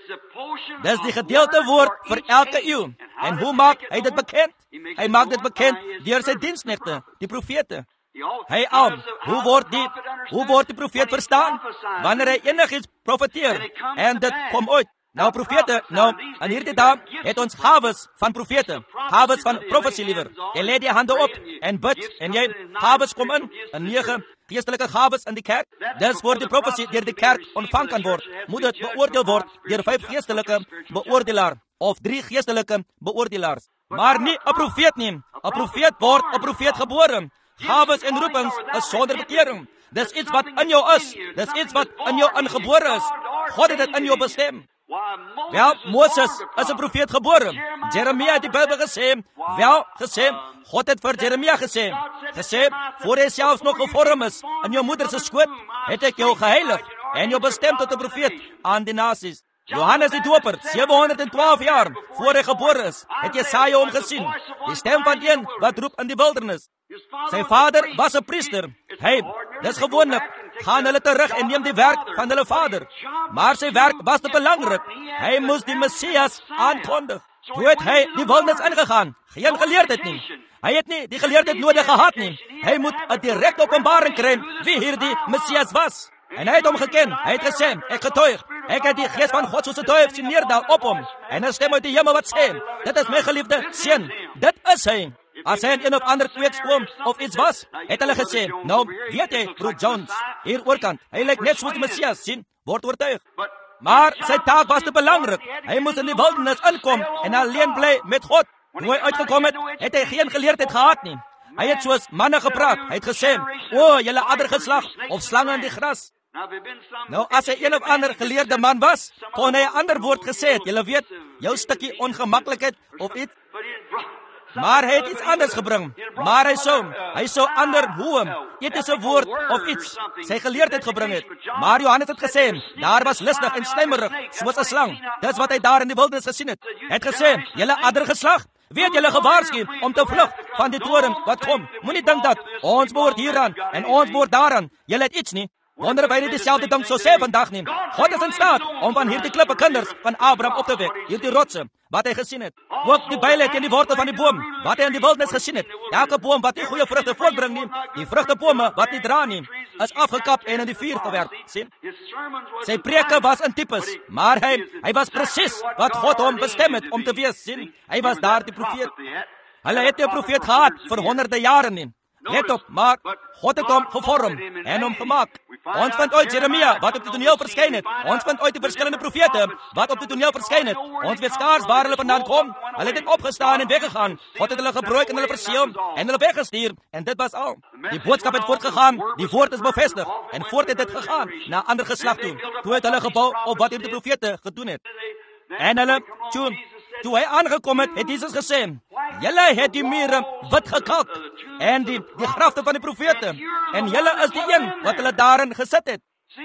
Dis die gedeelte woord vir elke eeu. En hoe maak hy dit bekend? Hy maak dit bekend deur sy diensknegte, die profete. Hy al, hoe word die, hoe word die profeet verstaan? Wanneer hy enigiets profeteer, en dit kom uit. Nou profete, nou, in hierdie dag het ons gawes van profete, gawes van profesie liewer. Jy lê die hande op en bid, en jy, gawes kom in, en nege geestelike gawes in die kerk. Dis word die profesie deur die kerk ontvang kan word, moet dit beoordeel word deur vyf geestelike beoordelaar, of drie geestelike beoordelaars. Maar nie 'n profeet nie. 'n Profeet word 'n profeet gebore. Gawes en roepings is sonder bekering. Dis iets wat in jou is. Dis iets wat in jou ingebore is. God het dit in jou bestem. Wel, Moses is 'n profeet gebore. Jeremia het die Bybel gesê, wel gesê, God het vir Jeremia gesê, gesê, voor hy selfs nog gevorm is in jou moeder se skoot, het ek jou geheilig en jou bestem tot 'n profeet aan die nasies. Johannes die Doper, sewehonderdtwaalf jaar voor hy gebore is, het Jesaja hom gesien, die stem van een wat roep in die wildernis. Sy vader was 'n priester. Hy, dis gewoonlik, gaan hulle terug en neem die werk van hulle vader. Maar sy werk was te belangrik. Hy moes die Messias aankondig. Toe het hy die wildernis ingegaan. Geen geleerdheid nie. Hy het nie die geleerdheid nodig gehad nie. Hy moet 'n direkte openbaring kry wie hierdie Messias was. En hy het hom geken. Hy het gesê, ek getuig. Ek het die gees van God soos 'n duif sien neerdal op hom. En 'n stem uit die hemel wat sê, dit is my geliefde seun. Dit is hy. As hy een of ander kweekskoom of iets was, het hulle gesê, nou, weet jy, broer Jones, hier oorkant, hy lyk net soos die Messias, sien, word oortuig. Maar sy taak was te belangrik. Hy moes in die wildernis inkom en alleen bly met God. Toe hy uitgekom het, het hy geen geleerdheid gehad nie. Hy het soos manne gepraat. Hy het gesê, o, julle addergeslag of slange in die gras. Nou, as hy een of ander geleerde man was, kon hy 'n ander woord gesê het. Julle weet, jou stukkie ongemaklikheid of iets. Maar hy het iets anders gebring. Maar hy sou, hy sou ander hoe, etiese woord of iets, sy geleerdheid gebring het. Maar Johannes het gesê, daar was listig en snymerig, soos 'n slang. Dis wat hy daar in die wildernis gesien het. Hy het gesê, julle addergeslag, weet julle gewaarsku om te vlug van die toorn wat kom. Moenie dink dat ons behoort hieraan en ons behoort daaraan. Julle het iets nie. Wonder of hy nie dieselfde ding sou sê vandag nie. God is in staat om van hierdie klippe kinders van Abraham op te wek, hierdie rotse, wat hy gesien het. Ook die byle teen die wortel van die boom, wat hy in die wildernis gesien het. Elke boom wat nie goeie vrugte voortbring nie, die vrugtebome wat nie dra nie, is afgekap en in die vuur gewerp. Sien? Sy preke was in tipes, maar hy, hy was presies wat God hom bestem het om te wees. Sien? Hy was daar die profeet. Hulle het nie 'n profeet gehad vir honderde jare nie. Let op, maar God het hom gevorm en hom gemaak. Ons vind uit Jeremia wat op die toneel verskyn het. Ons vind uit die verskillende profete wat op die toneel verskyn het. Ons weet skaars waar hulle vandaan kom. Hulle het net opgestaan en weggegaan. God het hulle gebruik en hulle verseël en hulle weggestuur en dit was al. Die boodskap het voortgegaan, die woord is bevestig en voort het dit gegaan na ander geslag toe. Toe het hulle gebou op wat hierdie profete gedoen het. En hulle, toe, toe hy aangekom het, het Jesus gesê, julle het die mure wit gekalk en die, die grafte van die profete en julle is die een wat hulle daarin gesit het.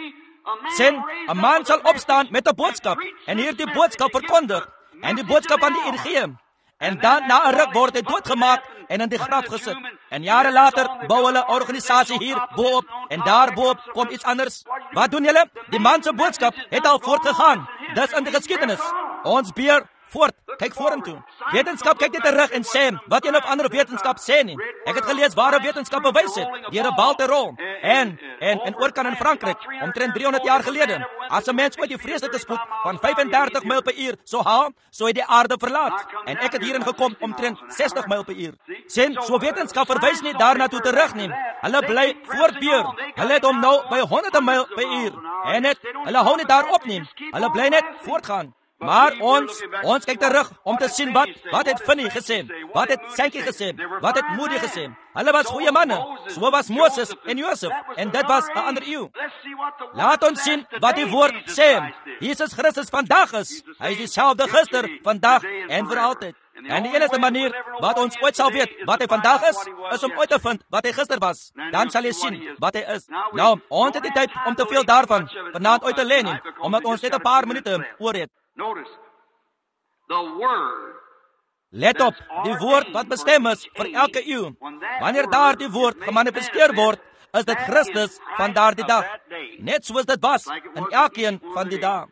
Sien, 'n man sal opstaan met 'n boodskap en hierdie boodskap verkondig en die boodskap aan die evangelie. En dan na 'n ruk word hy doodgemaak en in die graf gesit. En jare later bou hulle 'n organisasie hier bo-op en daar bo-op kom iets anders. Wat doen julle? Die man se boodskap het al voortgegaan. Dis in die geskiedenis. Ons beer voort, kyk vorentoe. Wetenskap kyk nie terug en sê wat een of ander wetenskap sê nie. Ek het gelees ware wetenskap bewys het deur 'n Balterol en en en oorkant in Frankryk omtrent driehonderd jaar gelede. As 'n mens ooit die vreeslike spoed van vyfendertig myl per uur sou haal, sou hy die aarde verlaat. En ek het hierin gekom omtrent sestig myl per uur. Sien, so wetenskap verwys nie daarna toe terug nie. Hulle bly voortbeer. Hulle het hom nou by honderde myl per uur. En het, hulle hou nie daarop nie. Hulle bly net voortgaan. Maar ons, ons kyk terug om te sien wat, wat het Finney gesê, wat het Sankey gesê, wat het Moody gesê. Hulle was goeie manne, so was Moses en Josef, en dit was 'n ander eeu. Laat ons sien wat die woord sê. Jesus Christus vandag is, hy is dieselfde gister, vandag en vir altyd. En die enigste manier wat ons ooit sal weet wat hy vandag is, is om ooit te vind wat hy gister was. Dan sal jy sien wat hy is. Nou, ons het die tyd om te veel daarvan vanaand uit te lê nie, omdat ons net 'n paar minute oor het. Notice, the word. Let op, die woord wat bestem is vir elke eeu. Wanneer daar die woord gemanifesteer word, is dit Christus van daardie dag. Net soos dit was in elkeen van die dae.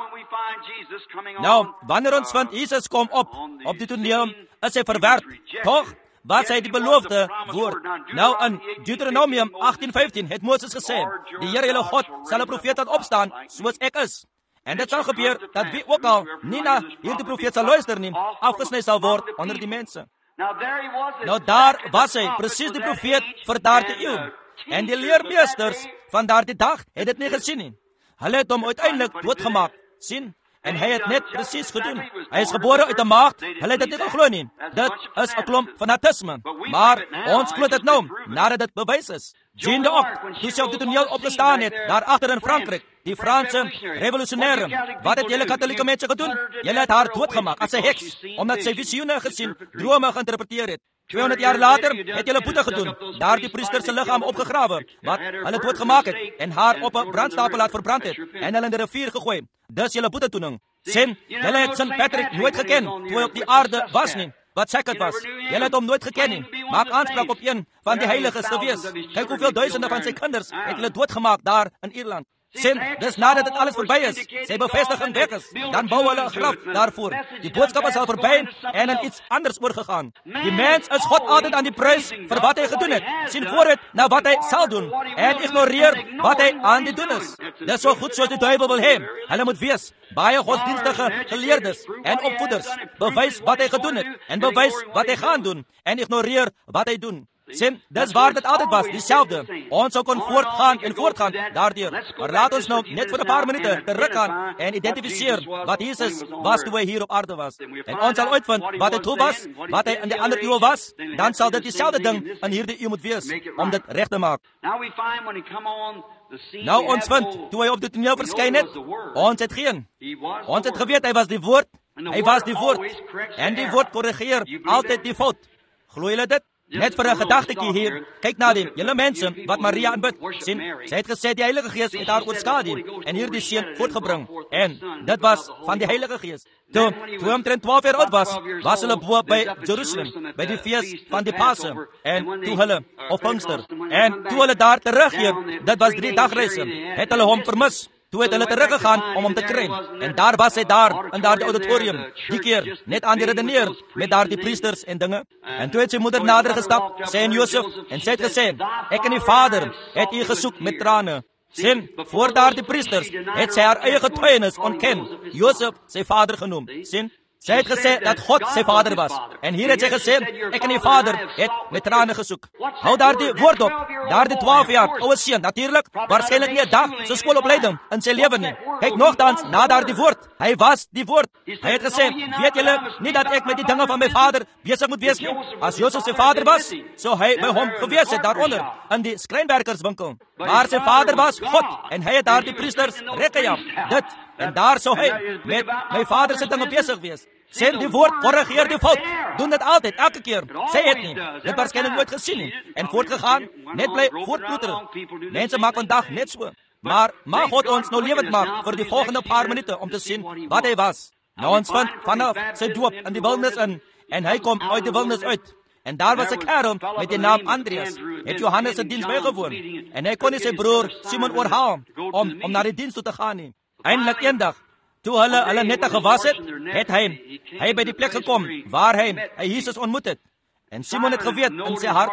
Nou, wanneer ons vind Jesus kom op, op die toneel, is hy verwerp. Toch was hy die beloofde woord. Nou in Deuteronomium agttien vyftien het Moses gesê, die Here julle God sal 'n profeet laat opstaan, soos ek is. En dit sal gebeur dat wie ook al nie na hierdie profeet sal luister nie, afgesny sal word onder die mense. Nou daar was hy, presies die profeet vir daardie eeu. En die leermeesters van daardie dag het dit nie gesien nie. Hulle het hom uiteindelik doodgemaak. Sien? En hy het net presies gedoen. Hy is gebore uit 'n maagd. Hulle het dit nie geglo nie. Dit is 'n klomp fanatisme. Maar ons glo dit nou, nadat dit bewys is. Jean d'Arc, toe sy op die toneel opgestaan het, daar agter in Frankryk, die Franse revolusionêre. Wat het julle katholieke mense gedoen? Julle het haar doodgemaak as 'n heks, omdat sy visioene gesien, drome geïnterpreteer het. tweehonderd jaar later het julle boete gedoen, daar die priester se liggaam opgegrawe, wat hulle doodgemaak het, en haar op 'n brandstapel laat verbrand het, en hulle in die rivier gegooi. Dis julle boetetoening. Sien, julle het Saint Patrick nooit geken, toe hy op die aarde was nie, wat seker was. Julle het hom nooit geken nie. maak aanspraak op een van die heiliges te wees. Kyk hoeveel duisende van sy kinders het hulle doodgemaak daar in Ierland. Sien, dis nadat dit alles verby is, sy bevestiging weg is, dan bou hulle 'n graf daarvoor. Die boodskap is al verby en in iets anders oorgegaan. Die mens is God altyd aan die prys vir wat hy gedoen het. Sien vooruit na wat hy sal doen en ignoreer wat hy aan die doen is. Dis so goed soos die duiwel wil hê. Hulle moet wees baie godsdienstige geleerdes en opvoeders. Bewys wat hy gedoen het en bewys wat hy gaan doen en ignoreer wat hy doen. Sien, dis waar dit altyd was, dieselfde. Ons sou kon voortgaan en voortgaan daardeur. Maar laat ons nou net vir 'n paar minute teruggaan en identifiseer wat Jesus was toe hy hier op aarde was. En ons sal uitvind wat hy toe was, wat hy in die ander eeu was, dan sal dit dieselfde ding in hierdie eeu moet wees, om dit reg te maak. Nou ons vind, toe hy op die toneel verskyn het, ons het geen. Ons het geweet, hy was die woord, hy was die woord, en die woord korrigeer altyd die fout. Glo julle dit? Net vir 'n gedagtetjie hier, kyk na die julle mense wat Maria aanbid. Sien, sy het gesê die Heilige Gees het haar oorskadu en hierdie seun voortgebring. En dit was van die Heilige Gees. Toe, toe omtrent twaalf jaar oud was, was hulle bo by Jerusalem, by die fees van die Pasen, en toe hulle, of Pinkster, en toe hulle daar teruggekeer, dit was drie dagreise, het hulle hom vermis. Toe het hulle teruggegaan om hom te kry. En daar was hy daar, in daardie auditorium, die keer, net aan die redeneer, met daar die priesters en dinge. En toe het sy moeder nader gestap, sy en Josef, en sy het gesê, ek en die vader het u gesoek met trane. Sien, voor daar die priesters, het sy haar eie getuienis ontken, Josef sy vader genoem. Sien, sy het gesê dat God sy vader was. En hier het sy gesê, ek en die vader het met trane gesoek. Hou daar die woord op, daar die twaalf jaar, ouwe seun, natuurlijk, waarschijnlijk nie 'n dag sy skoolopleiding in sy leven nie. Kyk nogtans, na daar die woord, hy was die woord. Hy het gesê, weet julle, nie dat ek met die dinge van my vader besig moet wees nie. As Josef sy vader was, so hy by hom gewees het daaronder, in die skrynwerkerswinkel. Maar sy vader was God, en hy het daar die priesters rekkejap, dit, en daar sou hy met my vader sy dinge besig wees. Sien, die woord korrigeer die fout. Doen dit altyd, elke keer. Sy het nie. Dit waarskynlik nooit gesien nie. En voortgegaan, net bly voortploeter. Mense maak vandag net so. Maar mag God ons nou lewend maak vir die volgende paar minute om te sien wat hy was. Nou ons vind vanaf sy doop in die wildernis in, en hy kom uit die wildernis uit. En daar was 'n kerel met die naam Andreas. Het Johannes se diens bygewoon. En hy kon nie sy broer Simon oorhaal om om na die diens toe te gaan nie. Eindelik eendag, toe hulle hulle nette gewas het, het hy hy by die plek gekom waar hy, hy Jesus ontmoet het. En Simon het geweet in sy hart.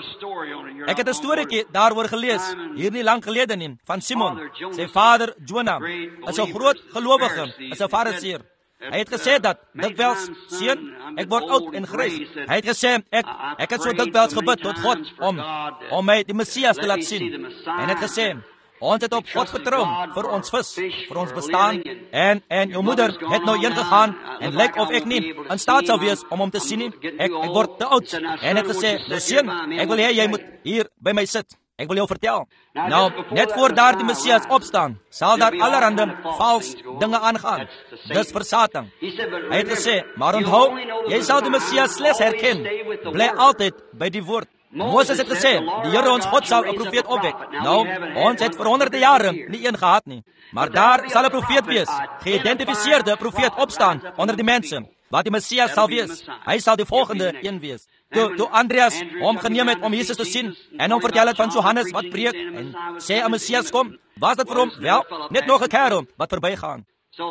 Ek het 'n storieetjie daaroor gelees, hier nie lank gelede nie, van Simon. Sy vader Jonah is 'n groot gelowige, is 'n fariseer. Hy het gesê dat dikwels, seun, ek word oud en grys. Hy het gesê, ek ek het so dikwels gebid tot God om om my die Messias te laat sien. En het gesê, ons het op God vertrou vir ons vis, vir ons bestaan. En en jou moeder het nou heen gegaan en lyk of ek nie in staat sou wees om hom te sien nie. Ek ek word te oud. En het gesê, "Nou seun, ek wil hê jy moet hier by my sit. Ek wil jou vertel." Nou, net voor daar die Messias opstaan, sal daar allerhande vals dinge aangaan. Dis versating. Hy het gesê, "Maar onthou, jy sal die Messias slegs herken. Bly altyd by die woord." Moses het gesê, die Here ons God sal 'n profeet opwek. Nou, ons het vir honderde jare nie een gehad nie. Maar daar sal 'n profeet wees, geïdentifiseerde profeet opstaan onder die mense, wat die Messias sal wees. Hy sal die volgende een wees. Toe, toe Andreas hom geneem het om Jesus te sien, en hom vertel het van Johannes wat preek, en sê 'n Messias kom, was dit vir hom, wel, net nog 'n kerel wat verbygaan.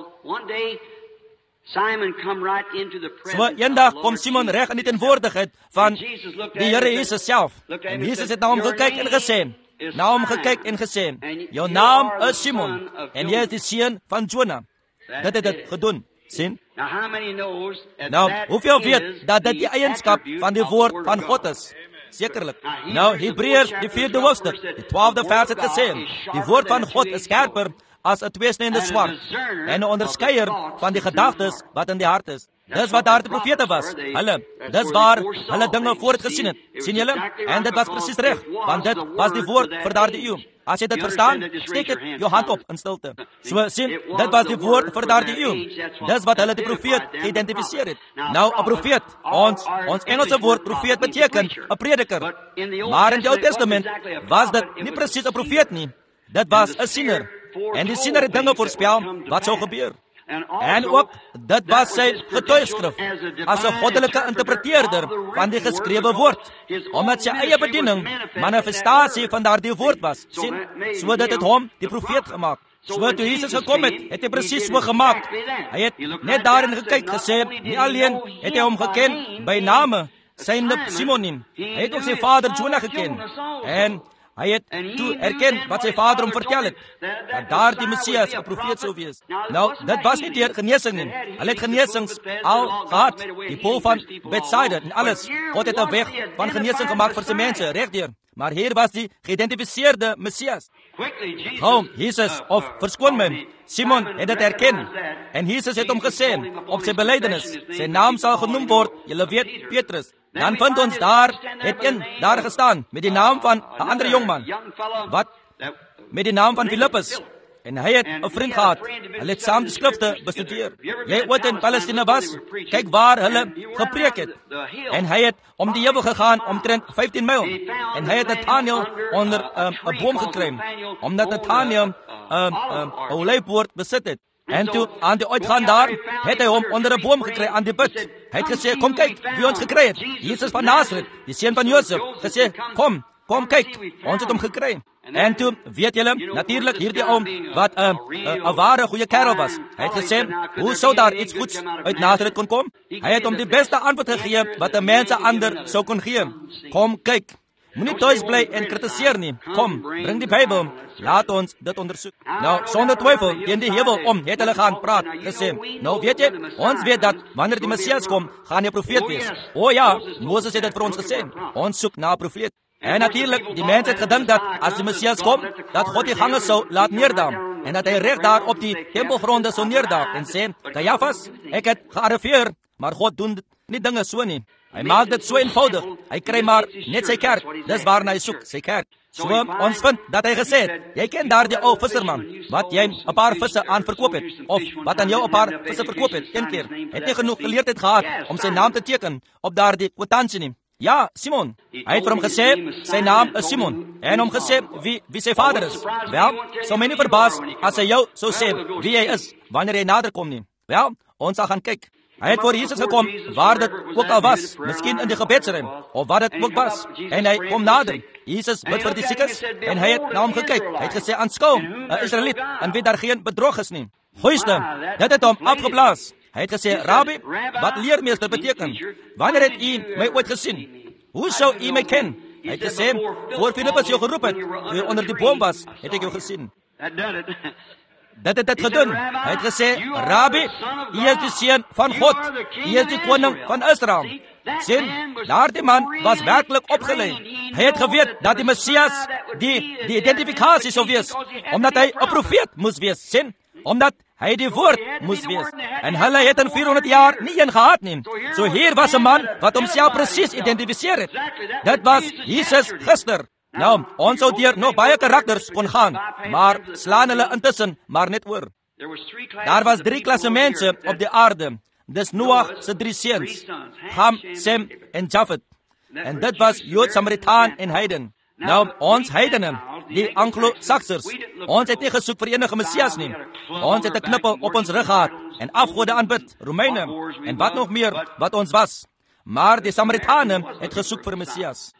So eendag kom Simon reg in die teenwoordigheid van die Here Jesus self. En Jesus het na hom gekyk en gesê, na hom gekyk en gesê, "Jou naam is Simon, en jy is die seun van Jonah." Dit het dit gedoen, sien? Nou, hoeveel weet dat dit die eienskap van die woord van God is? Sekerlik. Nou, Hebreërs, die vierde hoofstuk, die twaalfde vers het gesê, die woord van God is skerper as 'n tweesnede swaard en 'n onderskeier van die gedagtes wat in die hart is. Dis wat daar die profete was. Hulle, dis waar hulle dinge voortgesien het. Sien julle? En dit was presies reg, want dit was die woord vir daardie eeu. As jy dit verstaan, steek dit jou hand op in stilte. So sien, dit was die woord vir daardie eeu. Dis wat hulle die profeet geïdentifiseer het. Nou 'n profeet, ons ons Engelse woord profeet beteken 'n prediker. Maar in die Ou Testament was dit nie presies 'n profeet nie. Dit was 'n siener. En die siener het dinge voorspel wat sou gebeur. En ook, dit was sy getuigskrif, as 'n goddelike interpreteerder van die geskrewe woord, omdat sy eie bediening manifestasie van daardie woord was, sien, so dat het hom die profeet gemaak. So toe Jesus gekom het, het hy presies so gemaak. Hy het net daarin gekyk, gesê, nie alleen het hy hom geken by name, sy lip Simonim, hy het ook sy vader Jonah geken, en hy het toe erken wat sy vader hom vertel het, dat daar die Messias, 'n profeet sou wees. Nou, dit was nie deur genesing nie. Hulle het genesings al gehad, die pool van Bethsaida en alles. God het 'n weg van genesing gemaak vir sy mense, regdeur. Maar hier was die geïdentifiseerde Messias. Gauw, Jesus, of verskoon my, Simon het dit erken. En Jesus het hom gesê, op sy belydenis, sy naam sal genoem word, julle weet, Petrus. Dan vind ons daar, het een daar gestaan, met die naam van 'n ander jongman, wat, met die naam van Philippus. En hy het 'n vriend gehad, hy het saam die skrifte bestudeer. Jy ooit in Palestina was, kyk waar hulle gepreek het. En hy het om die heuwel gegaan, omtrent vyftien myl. En hy het Nathanael onder 'n um, boom gekry, omdat Nathanael 'n um, um, olyfboord besit het. En toe aan die uitgaan daar, het hy hom onder 'n boom gekry aan die put. Hy het gesê, kom kyk, wie ons gekry het. Jesus van Nazareth, die seun van Josef, gesê, kom, kom kyk, ons het hom gekry. En toe, weet julle, natuurlik hierdie oom, wat 'n uh, 'n uh, ware goeie kerel was. Hy het gesê, hoe sou daar iets goeds uit Nazareth kon kom? Hy het hom die beste antwoord gegee, wat 'n mens 'n ander sou kon gee. Kom kyk, moenie thuis bly en kritiseer nie. Kom, bring die Bybel, laat ons dit ondersoek. Nou, sonder twyfel, teen die heuwel om, het hulle gaan praat, gesê, nou weet jy, ons weet dat, wanneer die Messias kom, gaan hy 'n profeet wees. O ja, Moses het dit vir ons gesê, ons soek na 'n profeet. En natuurlijk, die mens het gedink dat, as die Messias kom, dat God die gange sou laat neerdaal, en dat hy recht daar op die tempelgronde sou neerdaal, en sê, Caiaphas, ek het gearriveer, maar God doen nie dinge so nie. Hy maak dit so eenvoudig, hy kry maar net sy kerk, dis waarna hy soek, sy kerk. So, ons vind dat hy gesê het, jy ken daar die ou visserman, wat jy 'n paar visse aan verkoop het, of wat aan jou 'n paar visse verkoop het, een keer, het nie genoeg geleerdheid gehad, om sy naam te teken, op daar die kwitansie nie. Ja, Simon. Hy het vir hom gesê, sy naam is Simon, en hom gesê, wie, wie sy vader is. Wel, sou my nie verbaas, as hy jou sou sê, wie hy is, wanneer hy nader kom nie. Wel, ons sal gaan kyk. Hy het voor Jesus gekom, waar dit ook al was, miskien in die gebedsruim, of wat dit ook was, en hy kom nader. Jesus bid vir die siekes, en hy het na hom gekyk. Hy het gesê, aanskou, 'n Israeliet, en wie daar geen bedrog is nie. Goeiste, dit het hom afgeblaas. Hy het gesê, Rabbi, wat leermeester beteken? Wanneer het u my ooit gesien? Hoe sou u my ken? Hy het gesê, voor Philippus jou geroep het, toe jy onder die boom was, het ek jou gesien. Dit het dit gedoen. Hy het gesê, Rabbi, u is die seun van God, u is die koning van Israel. Sien, daardie man was werkelijk opgeleid. Hy het geweet dat die Messias die, die identifikasie sou wees, omdat hy 'n profeet moes wees, sien, omdat hy die woord moes wees. En hulle het in vierhonderd jaar nie een gehad nie. So hier was 'n man wat homself presies identifiseer het. Dit was Jesus gister. Nou, ons sou deur nog baie karakters kon gaan, maar slaan hulle intussen maar net oor. Daar was drie klasse mense op die aarde. Dis Noach se drie seuns, Ham, Sem en Jafet. En dit was Jood, Samaritaan en heiden. Nou, ons heidene, die Anglo-Saksers, ons het nie gesoek vir enige Messias nie. Ons het 'n knippel op ons rug gehad en afgode aanbid, Romeine en wat nog meer wat ons was. Maar die Samaritane het gesoek vir Messias.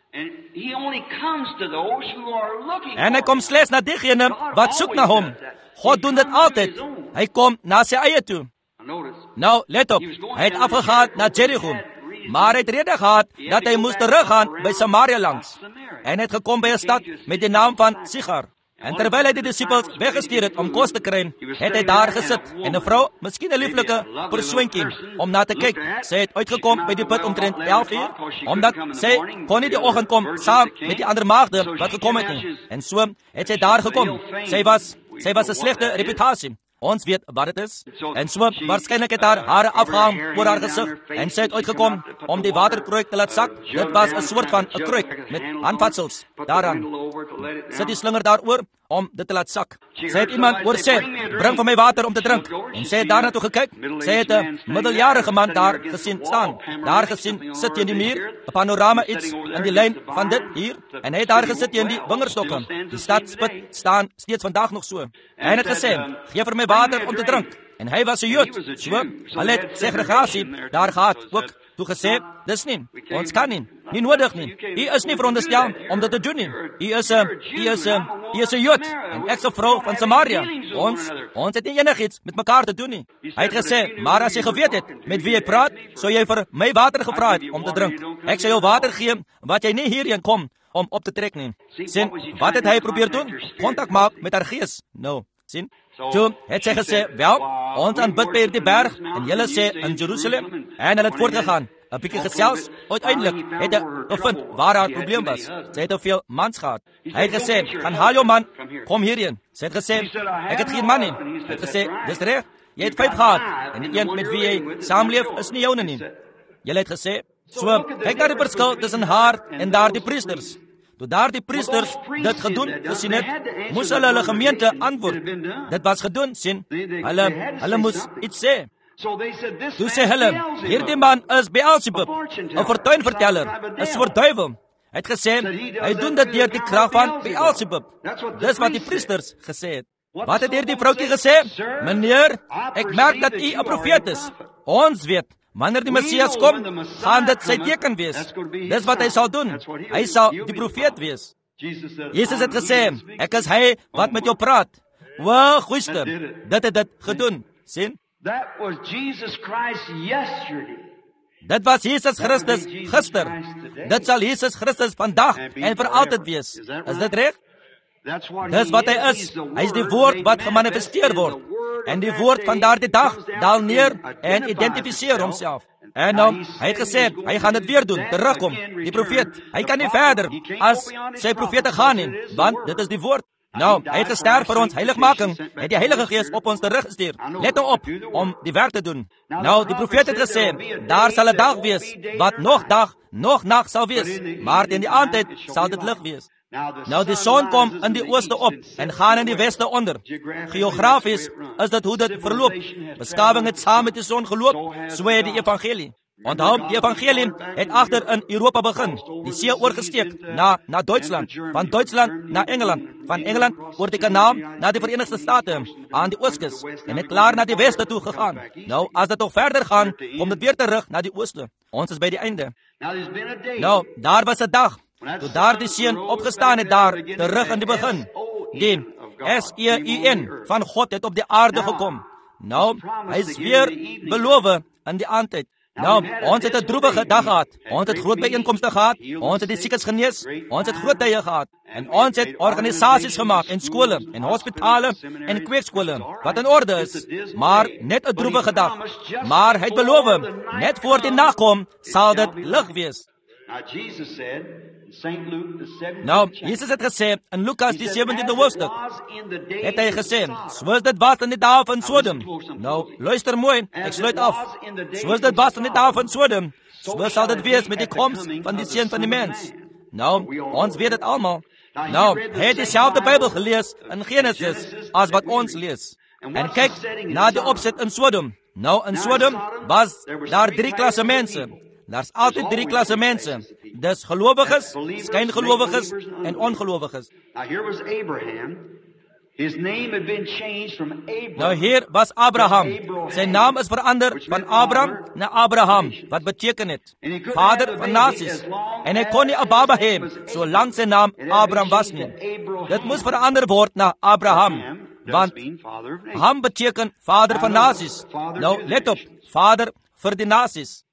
En hy kom slegs na diegene wat soek na hom. God doen dit altyd. Hy kom na sy eie toe. Nou, let op, hy het afgegaan na Jericho, maar hy het rede gehad dat hy moes teruggaan by Samaria langs. En hy het gekom by 'n stad met die naam van Sichar. En terwyl hy die disippels weggestuur het om kos te kry, het hy daar gesit en 'n vrou, miskien 'n lieflike persoonkie, om na te kyk. Sy het uitgekom by die put omtrent elf uur, omdat sy kon nie die oggend kom saam met die ander maagde wat gekom het nie. En so het sy daar gekom. Sy was, sy was 'n slegte reputasie. Ons weet wat dit is. En so, waarskynlik het haar hare afgehang oor haar gesig, en sy het uitgekom om die waterkruik te laat sak. Dit was 'n soort van 'n kruik met handvatsels daaraan. Sit die slinger daaroor om dit te laat sak. Sy het iemand hoor sê, bring vir my water om te drink. En sy het daarna toe gekyk. Sy het 'n middeljarige man daar gesien staan. Daar gesien sit teen die muur, 'n panorama iets in die lyn van dit hier. En hy het daar gesit teen die wingerstokke. Die stadsput staan steeds vandag nog so. En hy het gesê, gee vir my water om te drink. En hy was 'n Jood. So, hulle het segregasie daar gehad ook. Toe gesê, dis nie, ons kan nie, nie nodig nie. U is nie veronderstel om dit te doen nie. U is 'n, u is 'n, u is 'n Jood en ek 'n vrou van Samaria. Ons, ons het nie enigiets met mekaar te doen nie. Hy het gesê, maar as jy geweet het met wie jy praat, sou jy vir my water gevra het om te drink. Ek sal jou water gee wat jy nie hierheen kom om op te trek nie. Sien, wat het hy probeer doen? Kontak maak met haar gees. Nou, sien? Toe het sy gesê, wel, ons aanbid by hierdie berg, en julle sê in Jerusalem, en hulle het voortgegaan, 'n bietjie gesels, uiteindelik het hy gevind waar haar probleem was. Sy het te veel mans gehad. Hy het gesê, gaan haal jou man, kom hierheen. Sy het gesê, ek het geen man nie. Hy het gesê, dis reg, jy het vyf gehad, en die een met wie jy saamleef is nie joune nie. Julle het gesê, so, kyk na die verskil tussen haar en daar die priesters. Toe daar die priesters dit gedoen gesien het, moes hulle hulle gemeente antwoord. Dit was gedoen, sien, hulle, hulle moes iets sê. Toe sê hulle, hierdie man is Beelzebub, 'n fortuinverteller, 'n soort duiwel. Hy het gesê, hy doen dit deur die krag van Beelzebub. Dis wat die priesters gesê het. Wat het hierdie vroukie gesê? Meneer, ek merk dat u 'n profeet is. Ons weet, wanneer die Messias kom, gaan dit sy teken wees. Dis wat hy sal doen. Hy sal die profeet wees. Jesus het gesê, ek is hy wat met jou praat. Wel, goeieste, dit het dit gedoen. Sien? Dit was Jesus Christus gister. Dit sal Jesus Christus vandag en vir altyd wees. Is dit reg? Dis wat hy is. Hy is die woord wat gemanifesteer word. En die woord van daardie dag daal neer en identifiseer homself. En nou, hy het gesê, hy gaan dit weer doen, terugkom, die profeet. Hy kan nie verder as sy profete gaan nie, want dit is die woord. Nou, hy het gesterf vir ons heiligmaking, het die Heilige Gees op ons teruggestuur. Let nou op, om die werk te doen. Nou, die profeet het gesê, daar sal 'n dag wees, wat nog dag, nog nag sal wees, maar in die aandtyd sal dit lig wees. Nou, die son kom in die ooste op en gaan in die weste onder. Geografies is dit hoe dit verloop. Beskawing het saam met die son geloop, so het die evangelie. Onthou, die evangelie het agter in Europa begin, die see oorgesteek na, na Duitsland, van Duitsland na Engeland, van Engeland oor die kanaal na die Verenigde State, aan die ooskus, en het klaar na die weste toe gegaan. Nou, as dit nog verder gaan, kom dit weer terug na die ooste. Ons is by die einde. Nou, daar was 'n dag, toe daar die seun opgestaan het daar, terug in die begin. Die S E U N van God het op die aarde gekom. Nou, hy is weer beloof in die aandtyd. Nou, ons het 'n droewige dag gehad. Ons het groot byeenkomste gehad. Ons het die siekes genees. Ons het groot tye gehad. En ons het organisasies gemaak en skole en hospitale en kweekskole wat in orde is. Maar net 'n droewige dag. Maar hy het beloof, net voor die nag kom, sal dit lig wees. Nou, Jesus het gesê in Lukas die sewentiende hoofstuk, het hy gesê, soos dit was in die dae van Sodom. Nou, luister mooi, ek sluit af. Soos dit was in die dae van Sodom, so sal dit wees met die koms van die seun van die mens. Nou, ons weet dit almal. Nou, hy het dieselfde Bybel gelees in Genesis as wat ons lees. En kyk na die opset in Sodom. Nou, in Sodom was daar drie klasse mense. Daar's altyd drie klasse mense. Dis gelowiges, skyngelowiges en ongelowiges. Nou hier was Abraham. Sy naam is verander van Abraham na Abraham, wat beteken het vader van nasies. En hy kon nie 'n baba hê solank sy naam Abraham was nie. Dit moes verander word na Abraham, want Ham beteken vader van nasies. Nou let op, vader vir die nasies.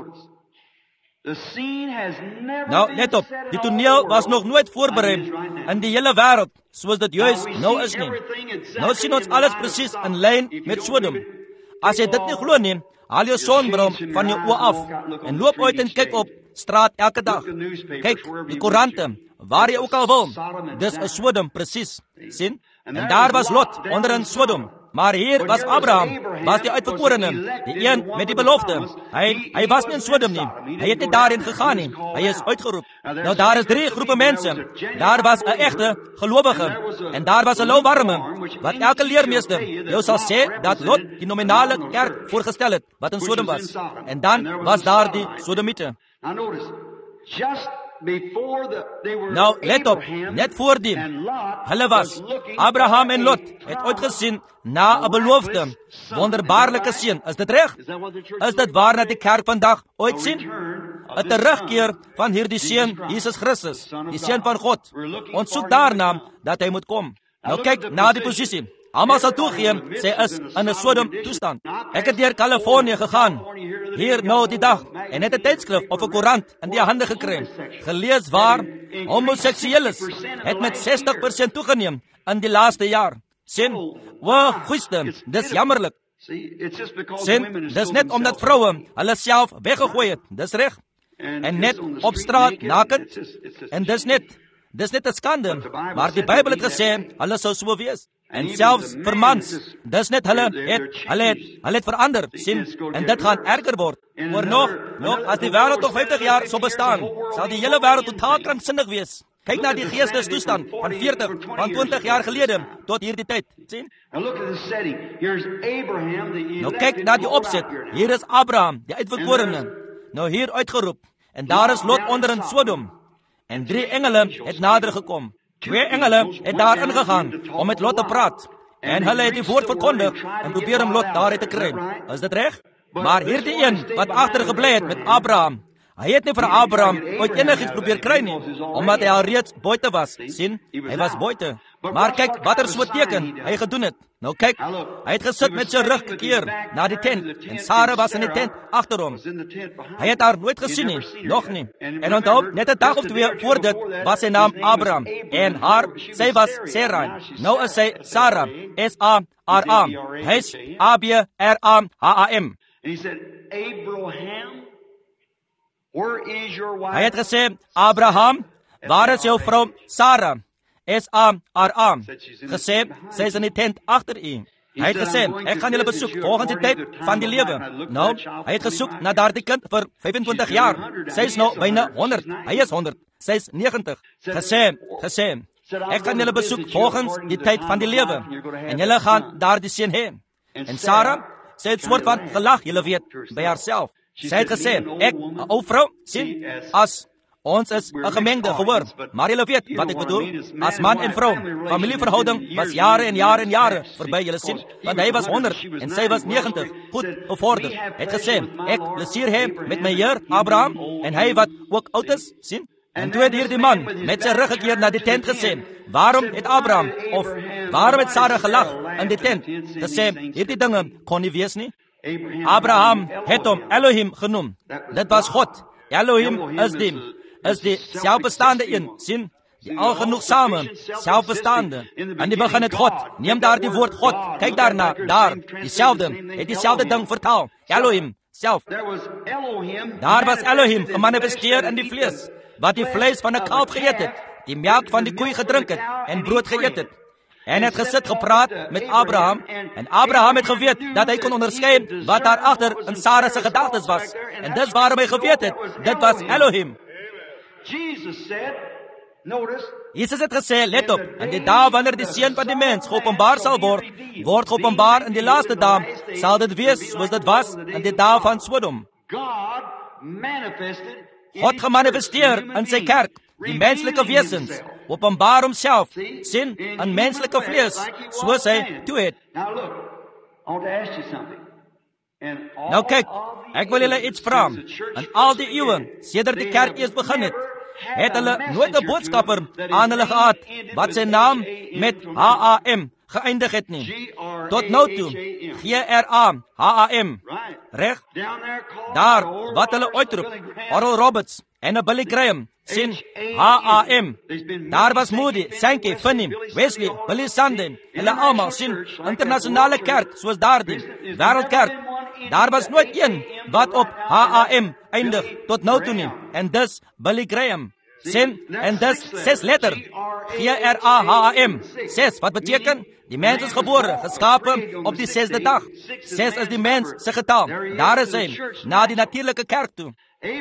Nou, let op, die toneel was nog nooit voorberei in die hele wêreld, soos dit juis nou is nie. Nou sien ons alles presies in lyn met Sodom. As jy dit nie glo nie, haal jou sonbril van jou oë af en loop uit en kyk op straat elke dag. Kyk, die koerante, waar jy ook al wil, dis 'n Sodom presies, sien? En daar was Lot onder in Sodom. Maar hier was Abraham, was die uitverkorene, die een met die belofte. Hy, hy was nie in Sodom nie. Hy het nie daarin gegaan nie. Hy is uitgeroep. Nou daar is drie groepe mense. Daar was 'n egte gelowige en daar was 'n louwarme, wat elke leermeester jou sal sê dat Lot die nominale kerk voorgestel het, wat in Sodom was. En dan was daar die Sodomiete. Nou, let op, net voor die, hulle was, Abraham en Lot, het uitgesien na 'n beloofde, wonderbaarlike seun. Is dit reg? Is dit waar dat die kerk vandag ooit sien? 'n Terugkeer van hierdie seun, Jesus Christus, die seun van God. Ons soek daarna dat hy moet kom. Nou kyk na die posisie. Almal sal toegee, sy is in 'n Sodom toestand. Ek het deur Kalifornië gegaan, hier nou die dag, en het 'n tydskrif of 'n koerant in die hande gekry, gelees waar homoseksueles het met sestig persent toegeneem in die laaste jaar. Sien, wa, goeie, dis jammerlik. Sien, dis net omdat vroue hulle self weggegooi het, dis reg. En net op straat, nakend, en dis net, dis net 'n skande, maar die Bybel het gesê, hulle sou so wees. En selfs vir mans, dis net hulle het, hulle het, hulle het verander, sien, en dit gaan erger word. Maar nog, nog, as die wêreld nog vyftig jaar sou bestaan, sal die hele wêreld totaal kranksinnig wees. Kyk na die geestestoestand van veertig, van twintig jaar gelede, tot hierdie tyd, sien? Nou kyk na die opset, hier is Abraham, die uitverkorene, nou hier uitgeroep, en daar is Lot onder in Sodom, en drie engele het nader gekom. Twee engele het daar ingegaan om met Lot te praat. En hulle het die woord verkondig en probeer om Lot daaruit te kry. Is dit reg? Maar hierdie een wat agtergebly het met Abraham, hy het nie vir Abraham ooit enigiets probeer kry nie, omdat hy al reeds buite was. Sien, hy was buite. Maar kyk watter so teken hy gedoen het. Nou kyk, hy het gesit met sy rug gekeer na die tent, en Sarah was in die tent agter hom. Hy het haar nooit gesien nie, nog nie. En onthou, net 'n dag of twee voor dit was sy naam Abraham, en haar, sy was Sarai. Nou is sy Sarah, S A R A. Hy is A B R A H A M. Hy het gesê, Abraham, waar is jou vrou Sarah? S A R A, gesê, sy is in die tent agter u. Hy het gesê, ek gaan julle besoek volgens die tyd van die lewe. Nou, hy het gesoek na daardie kind vir vyfentwintig jaar. Sy is nou byna honderd, hy is honderd, sy is negentig. Gesê, gesê, ek gaan julle besoek volgens die tyd van die lewe, en julle gaan daardie seun hê. En Sarah, sy het soort van gelag, julle weet, by haarself. Sy het gesê, ek, 'n ou vrou, sien, as ons is 'n gemengde gehoor, maar julle weet wat ek bedoel, as man en vrou, familieverhouding was jare en jare en jare verby, julle sien, want hy was honderd en sy was negentig, goed bevorder. Het gesê, ek plesier hê met my heer Abraham, en hy wat ook oud is, sien. En toe het hierdie man met sy rug gekeer na die tent gesê, waarom het Abraham, of waarom het Sarah gelag in die tent, gesê, hierdie dinge kon nie wees nie. Abraham het hom Elohim genoem, dit was God. Elohim is die, is die selfbestaande een, sien, die algenoegsame, selfbestaande. En die begin het God, neem daar die woord God, kyk daarna, daar, dieselfde, het dieselfde ding vertaal, Elohim, self. Daar was Elohim gemanifesteer in die vlees, wat die vlees van 'n kalf geëet het, die melk van die koei gedrink het, en brood geëet het. En het gesit gepraat met Abraham, en Abraham het geweet dat hy kon onderskei wat daar agter in Sarah se gedagtes was. En dis waarom hy geweet het, dit was Elohim. Jesus het gesê, let op, in die dae wanneer die seun van die mens geopenbaar sal word, word geopenbaar in die laaste dae, sal dit wees soos dit was in die dae van Sodom. God gemanifesteer in sy kerk, die menslike wesens, openbaar homself, sien, in menslike vlees, soos hy toe het. Nou kyk, ek wil julle iets vra. In al die eeue, sedert die kerk eers begin het, het hulle nooit 'n boodskapper aan hulle gehad, wat sy naam met H A M geëindig het nie. Tot nou toe, G R A H A M, reg? Daar, wat hulle uitroep, Oral Roberts en 'n Billy Graham, sien, H A M. Daar was Moody, Sankey, Finney, Wesley, Billy Sunday, hulle almal, sien, internasionale kerk, soos daardie, wêreldkerk. Daar was nooit een wat op H A M eindig, tot nou toe nie, en dis Billy Graham. Sien, en dis ses letter, G R A H A M, ses, wat beteken? Die mens is gebore, geskapen op die sesde dag. Ses is die mens se getal, daar is hy, na die natuurlike kerk toe.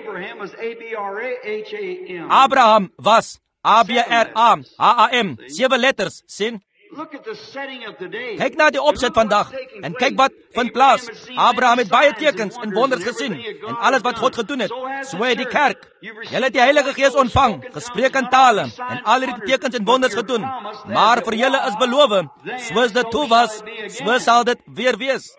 Abraham was A B R A H A M, sewe letters, sien? Kyk na die opset vandag, en kyk wat vind plaas. Abraham het baie tekens en wonders gesien, en alles wat God gedoen het, So het die kerk. Julle het die Heilige Gees ontvang, gespreek in tale en al hierdie tekens en wonders gedoen. Maar vir julle is beloof, soos dit toe was, so sal dit weer wees.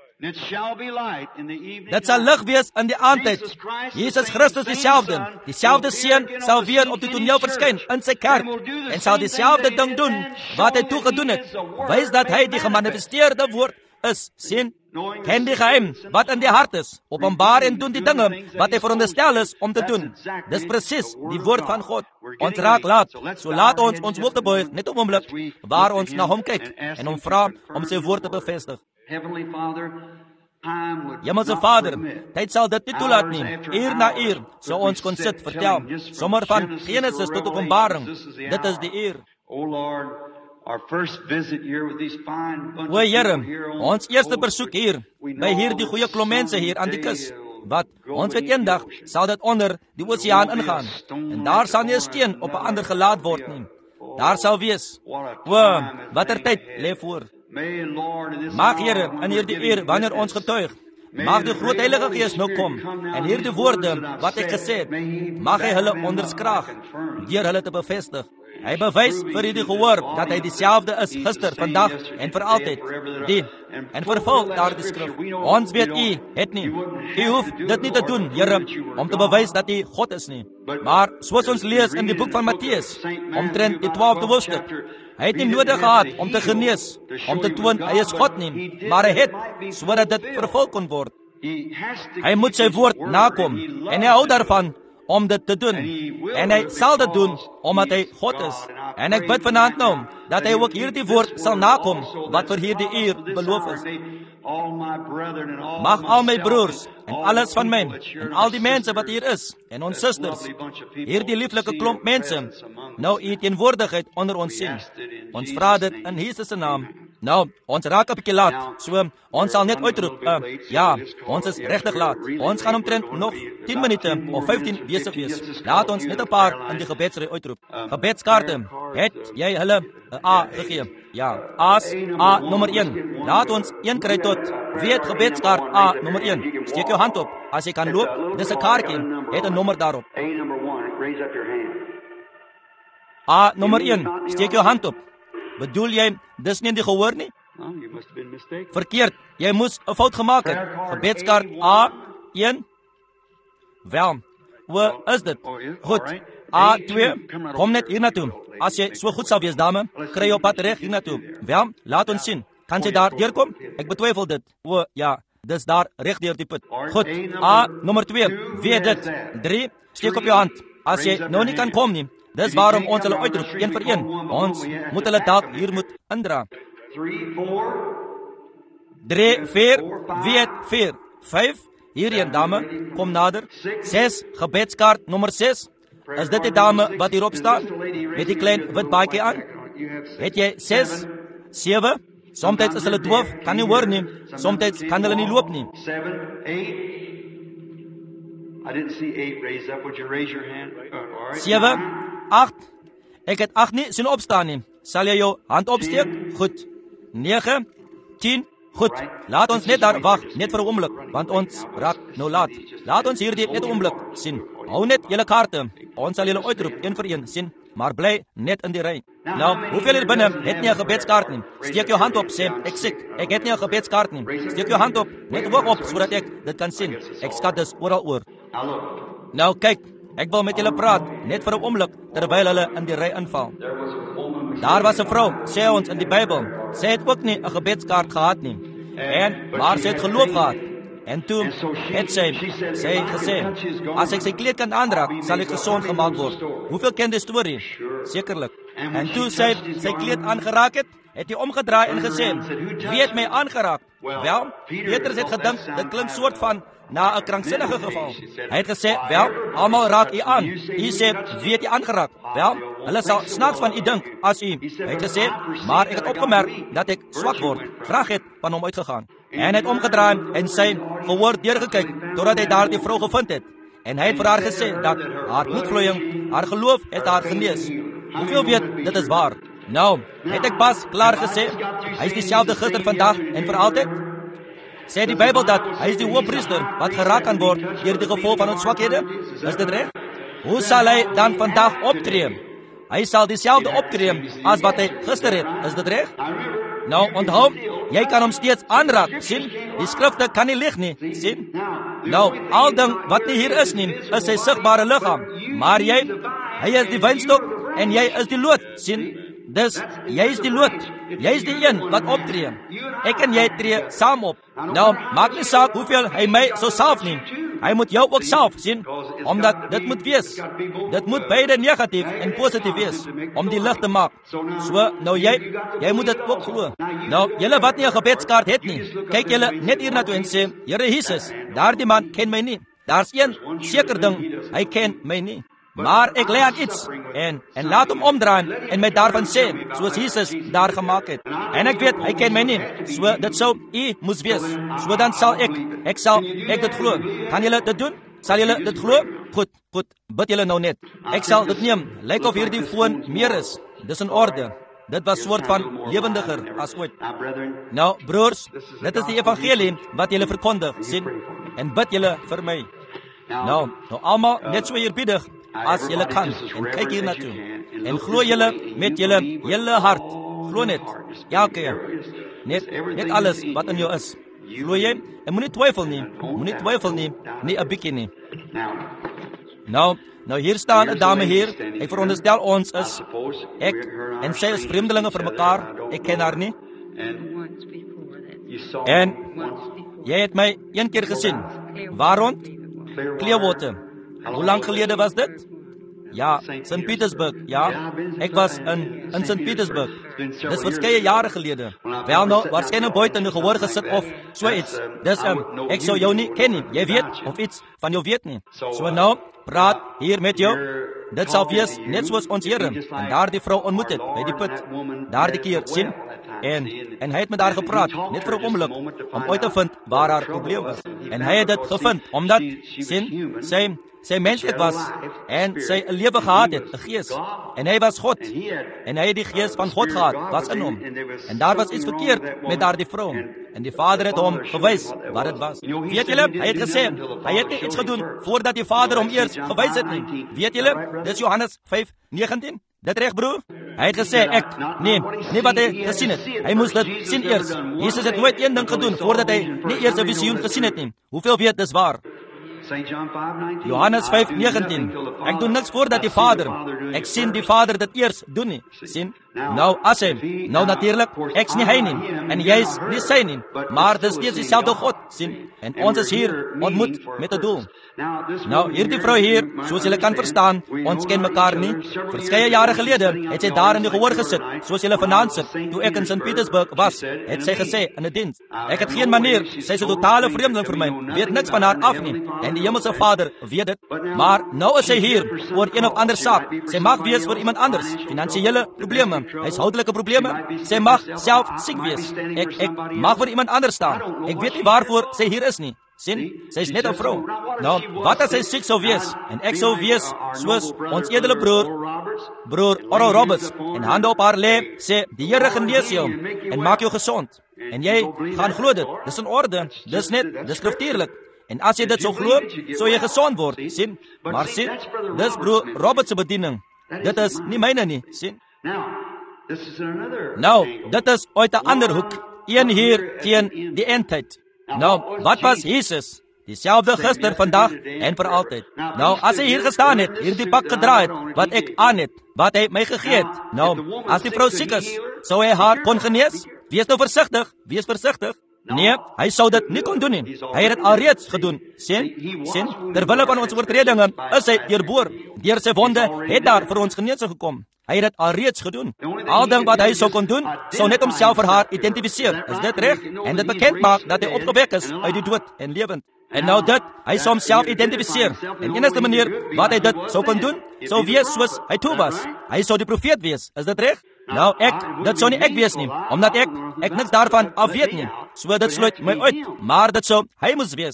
Dit sal lig wees in die aandtyd. Jesus Christus dieselfde, dieselfde Seun sal weer op die toneel verskyn in sy kerk en sal dieselfde ding doen wat hy toe gedoen het. Wys dat hy die gemanifesteerde woord is. Sien, ken die geheim wat in die hart is, openbaar en doen die dinge wat hy veronderstel is om te doen. Dis presies die woord van God. Ons raak laat, so laat ons ons hoofde buig net op 'n oomblik waar ons na hom kyk en hom vra om sy woord te bevestig. Hemelse Vader, tyd sal dit nie toelaat nie. Uur na uur sou ons kon sit vertel, sommer van Genesis tot Openbaring. Dit is die uur. O Here, ons eerste besoek hier, by hierdie goeie klomp mense hier aan die kus. Wat, ons weet eendag sal dit onder die oseaan ingaan, en daar sal nie 'n steen op 'n ander gelaat word nie. Daar sal wees, o, watter tyd lê voor. Mag Here, in hierdie uur, wanneer ons getuig, mag die groot Heilige Gees nou kom, en hierdie woorde wat ek gesê het, mag hy hulle onderskraag, deur hulle te bevestig. Hy bewys vir hierdie gehoor dat hy dieselfde is gister, vandag en vir altyd. Die en vervul daardie skrif. Ons weet u het nie. U hoef dit nie te doen, Here, om te bewys dat u God is nie. Maar soos ons lees in die boek van Matteus, omtrent die twaalfde hoofstuk, hy het nie nodig gehad om te genees, om te toon hy is God nie, maar hy het, sodat dit vervul kon word. Hy moet sy woord nakom, en hy hou daarvan om dit te doen. En hy sal dit doen, omdat hy God is. En ek bid vanaand nou, dat hy ook hierdie woord sal nakom, wat vir hierdie uur beloof is. Mag al my broers, en alles van my, en al die mense wat hier is, en ons susters, hierdie lieflike klomp mense, nou u teenwoordigheid onder ons sien. Ons vra dit in Jesus se naam. Nou, ons raak 'n bietjie laat, so ons sal net uitroep, uh, ja, ons is regtig laat. Ons gaan omtrent nog tien minute of vyftien besig wees. Laat ons net 'n paar in die gebedsry uitroep. Gebedskaarte, het jy hulle 'n A gegee? Ja, A's, A nommer een. Laat ons een kry tot, wie het gebedskaart A nommer een? Steek jou hand op, as jy kan loop, dis 'n kaartjie, het 'n nommer daarop. A nommer een, steek jou hand op. Bedoel jy, dis nie in die gehoor nie? Verkeerd, jy moes 'n fout gemaak het. Gebedskaart A een. Wel, hoe is dit? Goed, A twee, kom net hier naartoe. As jy so goed sal wees, dame, kry jou pad reg hier naartoe. Wel, laat ons sien. Kan jy daar deurkom? Ek betwyfel dit. O, ja, dis daar reg deur die put. Goed, A nommer twee, wie het dit? drie, steek op jou hand. As jy nou nie kan kom nie, dis waarom ons hulle uitroep, een vir een. Ons moet hulle dalk hier moet indra. drie, vier, wie het vier? vyf, hierheen dame, kom nader. ses, gebedskaart nommer ses. Is dit die dame wat hierop staan? Met die klein wit baadjie aan? Het jy ses, sewe? Somtyds is hulle doof, kan nie hoor nie. Somtyds kan hulle nie loop nie. sewe, agt. Ek het agt nie sien opstaan nie. Sal jy jou hand opsteek? Goed. nege, tien. Goed. Laat ons net daar wag, net vir 'n oomblik, want ons raak nou laat. Laat ons hierdie net 'n oomblik sien. Hou net julle kaarte. Ons sal julle uitroep, een vir een, sien. Maar bly net in die ry. Nou, hoeveel hier binne het nie 'n gebedskaart nie? Steek jou hand op, sê, ek siek. Ek het nie 'n gebedskaart nie. Steek jou hand op, net hoog op, sodat ek dit kan sien. Ek skat dus oral oor. Nou, kyk. Ek wil met julle praat, net vir 'n oomblik, terwyl hulle in die ry inval. Daar was 'n vrou, sê ons in die Bybel. Sy het ook nie 'n gebedskaart gehad nie. En, maar sy het geloof gehad. En toe het sy, sy het gesê, as ek sy kleed kan aanraak, sal ek gesond gemaak word. Hoeveel ken die storie? Sekerlik. En toe sy sy kleed aangeraak het, het hy omgedraai en gesê, wie het my aangeraak? Wel, Petrus het gedink, dit klink soort van na 'n krankzinnige geval. Hy het gesê, wel, almal raak u aan. U sê, wie het u aangeraak? Wel, hulle sal snaaks van u dink, as u. Hy het gesê, maar ek het opgemerk dat ek swak word. Graag het van hom uitgegaan. En hy het omgedraai en sy gehoor deurgekyk, totdat hy daar die vrou gevind het. En hy het vir haar gesê, dat haar bloedvloeiing, haar geloof het haar genees. Hoeveel weet, dit is waar. Nou, het ek pas klaar gesê, hy is dieselfde gister, vandag en vir altyd. Sê die Bybel dat hy is die hoëpriester wat geraak kan word deur die gevolg van ons swakhede? Is dit reg? Hoe sal hy dan vandag optree? Hy sal dieselfde optree as wat hy gister het. Is dit reg? Nou, onthou, jy kan hom steeds aanraak, sien? Die skrifte kan nie lieg nie, sien? Nou, al ding wat nie hier is nie, is sy sigbare liggaam. Maar jy, hy is die wynstok en jy is die loot, sien? Dus, jy is die loot. Jy is die een wat optree. Ek en jy tree saam op. Nou, maak nie saak hoeveel hy my so salf neem. Hy moet jou ook salf, sien? Omdat dit moet wees. Dit moet beide negatief en positief wees, om die lig te maak. So, nou jy, jy moet dit ook glo. Nou, julle wat nie 'n gebedskaart het nie, kyk julle net hier na toe en sê, Here Jesus, daardie man ken my nie. Daar's een seker ding, hy ken my nie. Maar ek lê aan iets, en, en laat hom omdraai, en my daarvan sê, soos Jesus daar gemaak het. En ek weet, hy ken my nie, so dit sou u moes wees. So dan sal ek, ek sal, ek dit glo. Kan julle dit doen? Sal julle dit glo? Goed, goed, bid julle nou net. Ek sal dit neem, lyk of hierdie foon meer is. Dis in orde. Dit was soort van lewendiger as ooit. Nou, broers, dit is die evangelie wat julle verkondig, sien, en bid julle vir my. Nou, nou almal net so eerbiedig as julle kan, en kyk hier na toe. En glo julle met julle hele hart. Glo net, elke keer. Net, net alles wat in jou is. Glo jy, en moenie twyfel nie, moenie twyfel nie, nie 'n bietjie nie. Nou, nou hier staan 'n dame hier, ek veronderstel ons is, ek, en sy is vreemdelinge vir mekaar, ek ken haar nie. En, jy het my een keer gesien, waar rond? Clearwater. Hoe lang gelede was dit? Ja, Saint Petersburg, ja. Ek was in, in Saint Petersburg. Dis verskeie jare gelede. Wel nou, waarskynlik buite in die gehoor gesit of so iets. Dis, um, ek sou jou nie ken nie. Jy weet, of iets van jou weet nie. So nou, praat hier met jou. Dit sal wees net soos ons Here en daar die vrou ontmoet het by die put. Daar die keer, sien? En, en hy het met haar gepraat, net vir 'n oomblik, om uit te vind waar haar probleem was. En hy het dit gevind, omdat, sien, sy, sy menslik was, en sy 'n lewe gehad het, 'n gees. En hy was God, en hy het die gees van God gehad, was in hom. En daar was iets verkeerd met daardie vrou. En die Vader het hom gewys wat dit was. Weet julle, hy het gesê, hy het nie iets gedoen voordat die Vader hom eers gewys het nie. Weet julle, dis Johannes vyf negentien. Dit reg, broer? Hy het gesê, ek, nee, nie wat hy gesien het. Hy moes dit sien eers. Jesus het nooit een ding gedoen voordat hy nie eers 'n visioen gesien het nie. Hoeveel weet dis waar? Johannes vyf negentien. Ek doen niks voordat die Vader, ek sien die Vader dit eers doen nie. Sien? Nou, as hy, nou natuurlik, ek's nie hy nie, en jy's nie sy nie, maar dis steeds dieselfde God, sien? En ons is hier ontmoet met 'n doel. Nou, hierdie vrou hier, soos julle kan verstaan, ons ken mekaar nie. Verskeie jare gelede het sy daar in die gehoor gesit, soos julle vanaand sit. Toe ek in Saint Petersburg was, het sy gesê in 'n diens, ek het geen manier, sy is 'n totale vreemdeling vir my, weet niks van haar af nie, en die Hemelse Vader weet dit. Maar nou is sy hier oor een of ander saak. Sy mag wees vir iemand anders, finansiële probleme, huishoudelike probleme. Sy mag self siek wees. Ek ek mag vir iemand anders staan. Ek weet nie waarvoor sy hier is nie. Sien, sy is net 'n vrou. Nou, wat as sy siek sou wees en ek sou wees soos ons edele broer, broer Oral Roberts, en hande op haar lê, sê die Here genees jou en maak jou gesond. En jy gaan glo dit. Dis in orde. Dis net, dis skriftuurlik. En as jy dit sou glo, sou jy gesond word, sien? Maar sien, dis broer Roberts se bediening. Dit is nie myne nie, sien? Nou, dit is uit 'n ander hoek. Een hier teen die eindtyd. Nou, wat was Jesus? Dieselfde gister, vandag en vir altyd. Nou, as hy hier gestaan het, hierdie pak gedra het, wat ek aan het, wat hy my gegee het. Nou, as die vrou siek is, sou hy haar kon genees? Wees nou versigtig, wees versigtig. Nee, hy sou dit nie kon doen nie. Hy het dit alreeds gedoen. Sien? Sien? Terwille van ons oortredinge is hy deurboor. Deur sy wonde het daar vir ons genesing gekom. Hy het dit alreeds gedoen. Al ding wat hy sou kon doen, sou net homself vir haar identifiseer. Is dit reg? En dit bekend maak dat hy opgewek is uit die dood en lewend. En nou dit, hy sou homself identifiseer. En enigste manier wat hy dit sou kon doen, sou wees soos hy toe was. Hy sou die profeet wees. Is dit reg? Nou ek, dit sou nie ek wees nie, omdat ek, ek niks daarvan af weet nie. So dit sluit my uit, maar dit sou hy moes wees.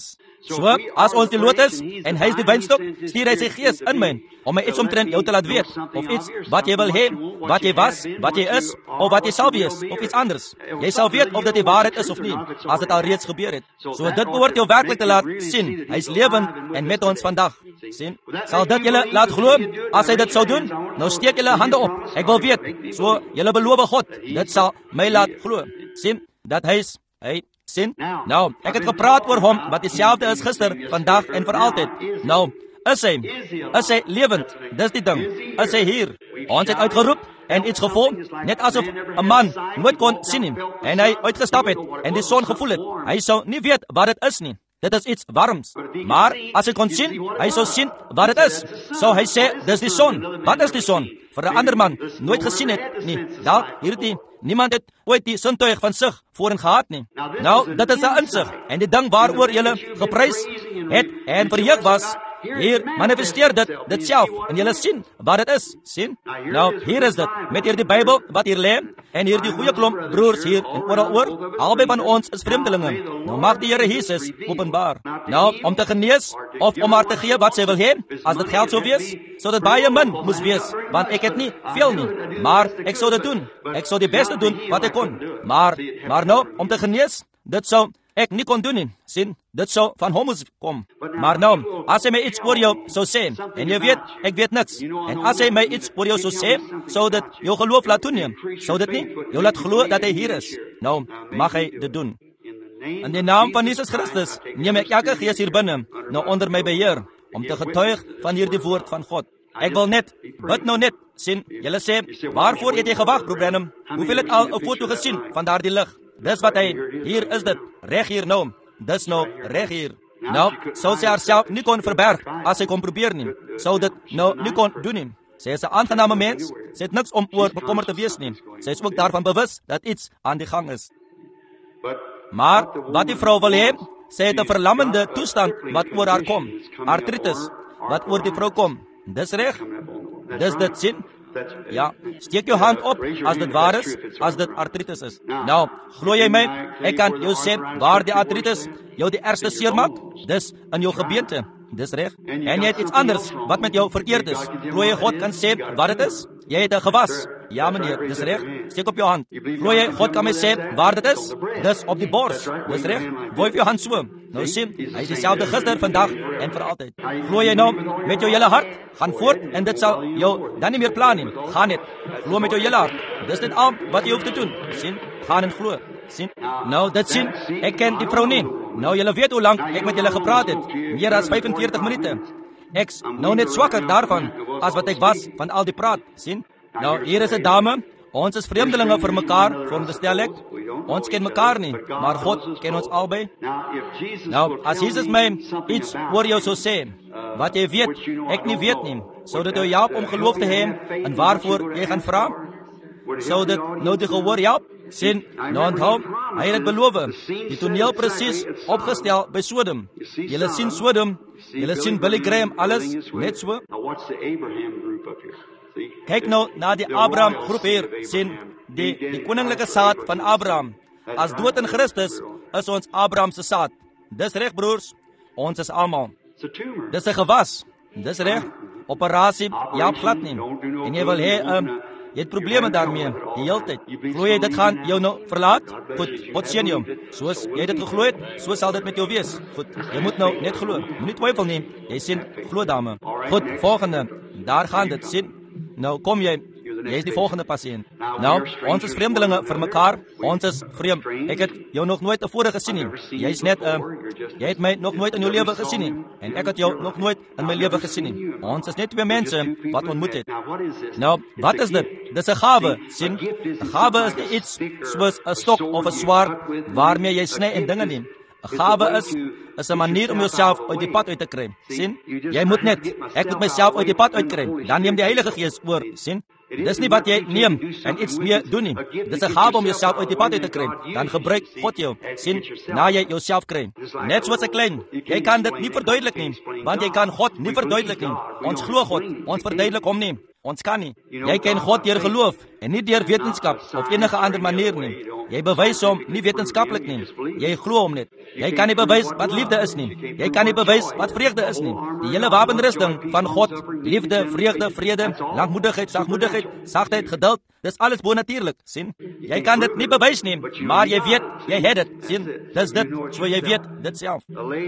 So, as ons die loot is, en hy is die wynstok, stuur hy sy gees in my, om my iets omtrent jou te laat weet, of iets wat jy wil hê, wat jy was, wat jy is, of wat jy sal wees, of iets anders. Jy sal weet of dit die waarheid is of nie, as dit al reeds gebeur het. So dit behoort jou werklik te laat sien. Hy is lewend en met ons vandag. Sien? Sal dit julle laat glo, as hy dit sou doen? Nou steek julle hande op. Ek wil weet, so julle beloof God, dit sal my laat glo. Sien? Dat hy is, hy sien? Nou, ek het gepraat oor hom, wat dieselfde is gister, vandag en vir altyd. Nou, is hy, is hy lewend, dis die ding, is hy hier. Ons het uitgeroep, en iets gevoel, net asof 'n man nooit kon sien nie, en hy uitgestap het, en die son gevoel het. Hy sou nie weet wat dit is nie. Dit is iets warms. Maar as hy kon sien, hy sou sien wat dit is. So hy sê, dis die son. Wat is die son? Vir 'n ander man nooit gesien het nie. Dalk hierdie niemand het ooit die sintuig van sig voorheen gehad nie. Nou, dit is 'n insig, en die ding waaroor julle geprys het en verheug was, hier manifesteer dit dit self, en julle sien wat dit is. Sien? Nou, hier is dit, met hierdie Bybel wat hier lê, en hierdie goeie klomp broers hier en oral oor, albei van ons is vreemdelinge. Nou mag die Here Jesus openbaar. Nou, om te genees, of om haar te gee wat sy wil hê, as dit geld sou wees, sou dit baie min moes wees, want ek het nie veel nie, maar ek sou dit doen. Ek sou die beste doen wat ek kon. Maar, maar nou, om te genees, dit sou ek nie kon doen nie. Sien, dit sou van hom moes kom. Maar nou, as hy my iets oor jou sou sê, en jy weet, ek weet niks, en as hy my iets oor jou sou sê, sou dit jou geloof laat toeneem. Sou dit nie? Jou laat glo dat hy hier is. Nou, mag hy dit doen. In die naam van Jesus Christus, neem ek elke gees hier binne, nou onder my beheer, om te getuig van hierdie woord van God. Ek wil net, bid nou net, sien, julle sê, waarvoor het jy gewag, broer Branham? Hoeveel het al 'n foto gesien van daardie lig? Dis wat hy, hier is dit, reg hier nou, dis nou, reg hier. Nou, sou sy haarself nie kon verberg, as sy kon probeer nie, sou dit nou nie kon doen nie. Sy is 'n aangename mens, sy het niks om oor bekommerd te wees nie, sy is ook daarvan bewus, dat iets aan die gang is. Maar, wat die vrou wil hê, sy het 'n verlammende toestand, wat oor haar kom, artritis, wat oor die vrou kom, dis reg, dis dit sien. Ja, steek jou hand op, as dit waar is, as dit artritis is. Nou, glo jy my, ek kan jou sê, waar die artritis jou die ergste seer maak, dis in jou gebeente, dis reg. En jy het iets anders, wat met jou verkeerd is. Glo jy God kan sê, wat het is? Jy het 'n gewas. Ja meneer, dis reg. Steek op jou hand. Glo jy God kan my sê, waar dit is? Dis op die bors, dis reg. Wuif jou hand so. Nou sien, hy is dieselfde gister, vandag en vir altyd. Glo jy nou, met jou hele hart, gaan voort, en dit sal jou dan nie meer pla nie. Gaan net, glo met jou hele hart. Dis dit al wat jy hoef te doen. Sien, gaan en glo. Sien, nou dit sien, ek ken die vrou nie. Nou julle weet hoe lank ek met julle gepraat het, meer as vyfenveertig minute. Ek nou net swakker daarvan, as wat ek was van al die praat, sien. Nou, hier is 'n dame, ons is vreemdelinge vir mekaar, veronderstel ek. Ons ken mekaar nie, maar God ken ons albei. Nou, as Jesus my iets oor jou sou sê, wat jy weet, ek nie weet nie, sou dit jou help om geloof te hê, en waarvoor jy gaan vra? Sou dit nou die gehoor help? Sien, nou onthou, hy het beloof, die toneel presies opgestel by Sodom. Julle sien Sodom, julle sien Billy Graham, alles net so. Kyk nou na die Abraham groep hier, sien, die, die koninklike saad van Abraham. As dood in Christus, is ons Abraham se saad. Dis reg broers, ons is almal. Dis 'n gewas, dis reg, operasie, ja glad nie. En jy wil hê, um, jy het probleme daarmee, die hele tyd. Glo jy dit gaan jou nou verlaat? Goed, God seën jou. Soos jy dit geglo het, so sal dit met jou wees. Goed, jy moet nou net glo, moenie twyfel nie. Jy sien, glo dame. Goed, volgende, daar gaan dit, sien. Nou kom jy, jy is die volgende pasiënt. Nou, ons is vreemdelinge vir mekaar, ons is vreemd. Ek het jou nog nooit tevore gesien nie. Jy is net, uh, jy het my nog nooit in jou lewe gesien nie. En ek het jou nog nooit in my lewe gesien nie. Ons is net twee mense wat ontmoet het. Nou, wat is dit? Dis 'n gawe, sien. 'n Gawe is nie iets soos 'n stok of 'n swaard waarmee jy sny en dinge nie. 'n Gawe is is 'n manier om jouself uit die pad uit te kry. Sien? Jy moet net, ek moet myself uit die pad uitkry. Dan neem die Heilige Gees oor, sien? Dis nie wat jy neem en iets meer doen nie. Dis 'n gawe om jouself uit die pad uit te kry. Dan gebruik God jou, sien, na jy jouself kry. Net soos 'n klein, jy kan dit nie verduidelik nie, want jy kan God nie verduidelik nie. Ons glo God, ons verduidelik hom nie. Ons kan nie. Jy ken God deur geloof en nie deur wetenskap of enige ander manier nie. Jy bewys hom nie wetenskaplik nie. Jy glo hom net. Jy kan nie bewys wat liefde is nie. Jy kan nie bewys wat vreugde is nie. Die hele wapenrusting van God, liefde, vreugde, vrede, lankmoedigheid, sagmoedigheid, sagtheid, geduld, dis alles bonatuurlik, sien? Jy kan dit nie bewys nie, maar jy weet, jy het dit, sien? Dis dit, so jy weet dit self.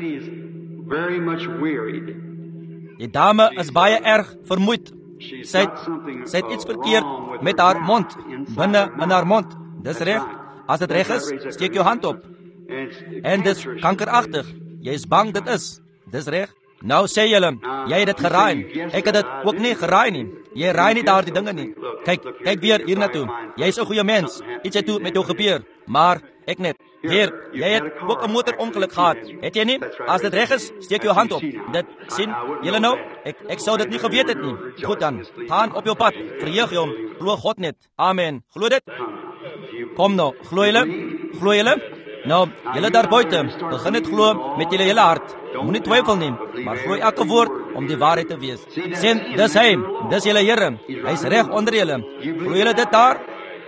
Die dame is baie erg vermoeid. Sy het, sy het iets verkeerd met haar mond, binne in haar mond. Dis reg. As dit reg is, steek jou hand op. En dis kankeragtig. Jy is bang dit is. Dis reg. Nou sê julle, jy het dit geraai. Ek het dit ook nie geraai nie. Jy raai nie daardie dinge nie. Kyk, kyk weer hier na toe. Jy is 'n goeie mens. Iets het toe met jou gebeur, maar ek net. Heer, jy het ook 'n motorongeluk gehad. Het jy nie? As dit reg is, steek jou hand op. Dit sien julle nou? Ek ek sou dit nie geweet het nie. Goed dan. Gaan op jou pad. Verheug jou. Glo God net. Amen. Glo dit? Kom nou. Glo julle? Glo julle? Nou, julle daar buite, begin dit glo met julle hele hart. Moenie twyfel nie, maar glo elke woord om die waarheid te wees. Sien, dis hy, dis julle Here. Hy's reg onder julle. Glo julle dit daar?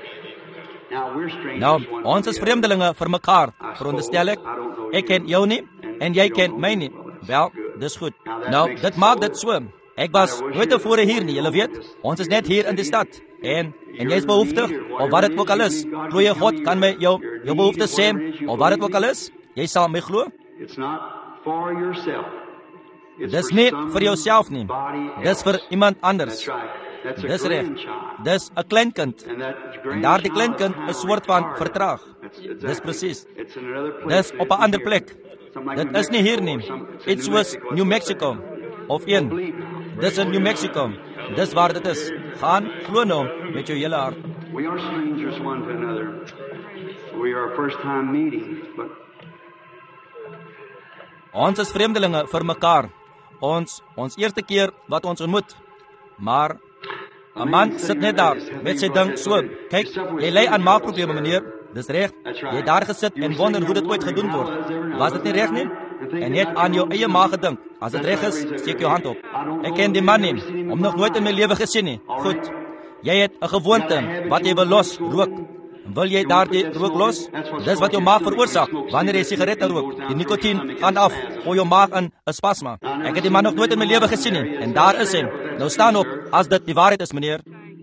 Nou, ons is vreemdelinge vir mekaar, veronderstel ek. Ek ken jou nie, en jy ken my nie. Wel, dis goed. Nou, dit maak dit so. Ek was nooit tevore hier nie, julle weet. Ons is net hier in die stad. En, en jy is behoeftig, of wat het ook al is. Glo jy God kan my jou, jou behoeftes sê, of wat het ook al is. Jy sal my glo. Dis nie vir jouself nie. Dis vir iemand anders. Dis reg. Dis 'n kleinkind. En daardie kleinkind is 'n soort van vertraag. Dis presies. Dis op 'n ander plek. Dit is nie hier nie. Iets soos New Mexico. Of een. Dis in New Mexico. Dis waar dit is. Gaan glo nou met jou hele hart. We are strangers one to another. We are first time meeting, but ons is vreemdelinge vir mekaar. Ons ons eerste keer wat ons ontmoet. Maar 'n man sit net daar met sy ding so. Kyk, jy ly aan maagprobleme, meneer. Dis reg. Jy het daar gesit en wonder hoe dit ooit gedoen word. Was dit nie reg nie? En net aan jou eie maag gedink. As dit reg is, steek jou hand op. Ek ken die man nie, hom nog nooit in my lewe gesien nie. Goed. Jy het 'n gewoonte wat jy wil los, rook. Wil jy daardie rook los? Dis wat jou maag veroorsaak wanneer jy sigarette rook. Die nikotien gaan af, gooi jou maag in 'n spasma. Ek het die man nog nooit in my lewe gesien nie en daar is hy. Nou staan op as dit die waarheid is, meneer.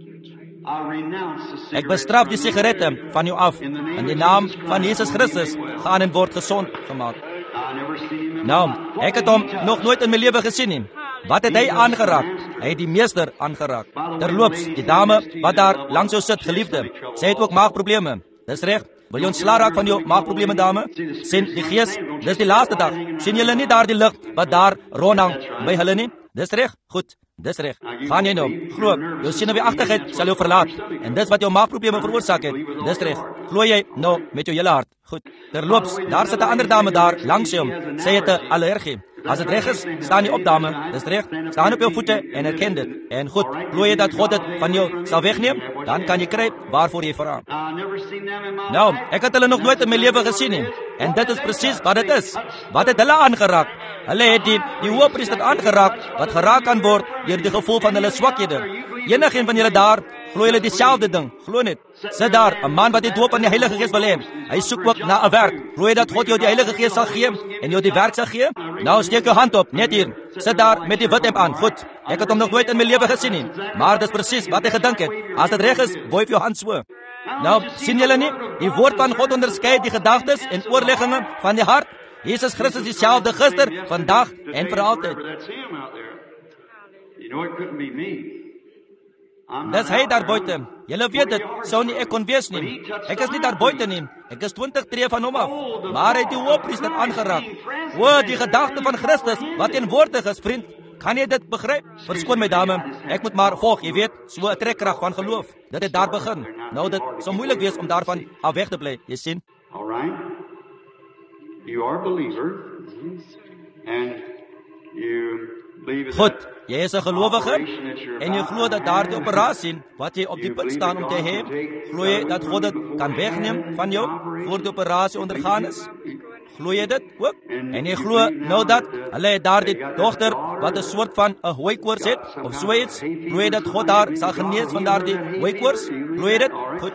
Ek bestraf die sigarette van jou af. In die naam van Jesus Christus gaan en word gesond gemaak. Nou, ek het hom nog nooit in my lewe gesien nie. Wat het hy aangeraak? Hy het die meester aangeraak. Terloops, die dame wat daar langs jou sit, geliefde, sy het ook maagprobleme. Dis reg. Wil jy ontslaa raak van jou maagprobleme, dame? Sien die gees, dis die laaste dag. Sien julle nie daar die lig wat daar rondhang by hulle nie? Dis reg. Goed. Dis reg. Gaan jy nou? Glo, jou senuweeagtigheid sal jou verlaat en dis wat jou maagprobleme veroorsaak het. Dis reg. Glo jy nou met jou hele hart? Goed. Terloops, daar sit 'n ander dame daar langs jou. Sy het 'n allergie. As dit reg is, staan jy op, dame. Dis reg. Staan op jou voete en erken dit. En goed, glo jy dat God dit van jou sal wegneem? Dan kan jy kry waarvoor jy vra. Nou, ek het hulle nog nooit in my lewe gesien nie. En dit is presies wat dit is. Wat het hulle aangeraak? Hulle het die, die hoëpriester aangeraak, wat geraak kan word deur die gevoel van hulle swakhede. Enigeen van julle daar, glo julle dieselfde ding. Glo net. Sit daar, 'n man wat die doop aan die Heilige Gees wil hê. Hy soek ook na 'n werk. Glo jy dat God jou die Heilige Gees sal gee en jou die werk sal gee? Nou steek jou hand op, net hier. Sit daar met die wit hemp aan. Goed. Ek het hom nog nooit in my lewe gesien nie, maar dis presies wat hy gedink het. As dit reg is, wuif jou hand so. Nou, sien julle nie? Die woord van God onderskei die gedagtes en oorlegginge van die hart. Jesus Christus dieselfde gister, vandag en vir altyd. Dis hy daar buite. Julle weet dit, sou nie ek kon wees nie. Ek is nie daar buite nie. Ek is twintig tree van hom af. Maar hy het die hoëpriester aangeraak. O, die gedagte van Christus wat teenwoordig is, vriend. Kan jy dit begryp? Verskoon my dame. Ek moet maar volg, jy weet, so 'n trekkrag van geloof. Dit het daar begin. Nou dit sou moeilik wees om daarvan af weg te bly, jy sien. All right. You are a believer, and you believe that. Goed, jy is 'n gelowige en jy glo dat daardie operasie wat jy op die punt staan om te hê, glo jy dat God dit kan wegneem van jou voor die operasie ondergaan is? Glo jy dit ook? En jy glo nou dat hulle het daar die dogter wat 'n soort van 'n hooikoors het of so iets? Glo jy dat God haar sal genees van daardie hooikoors? Glo jy dit? Goed.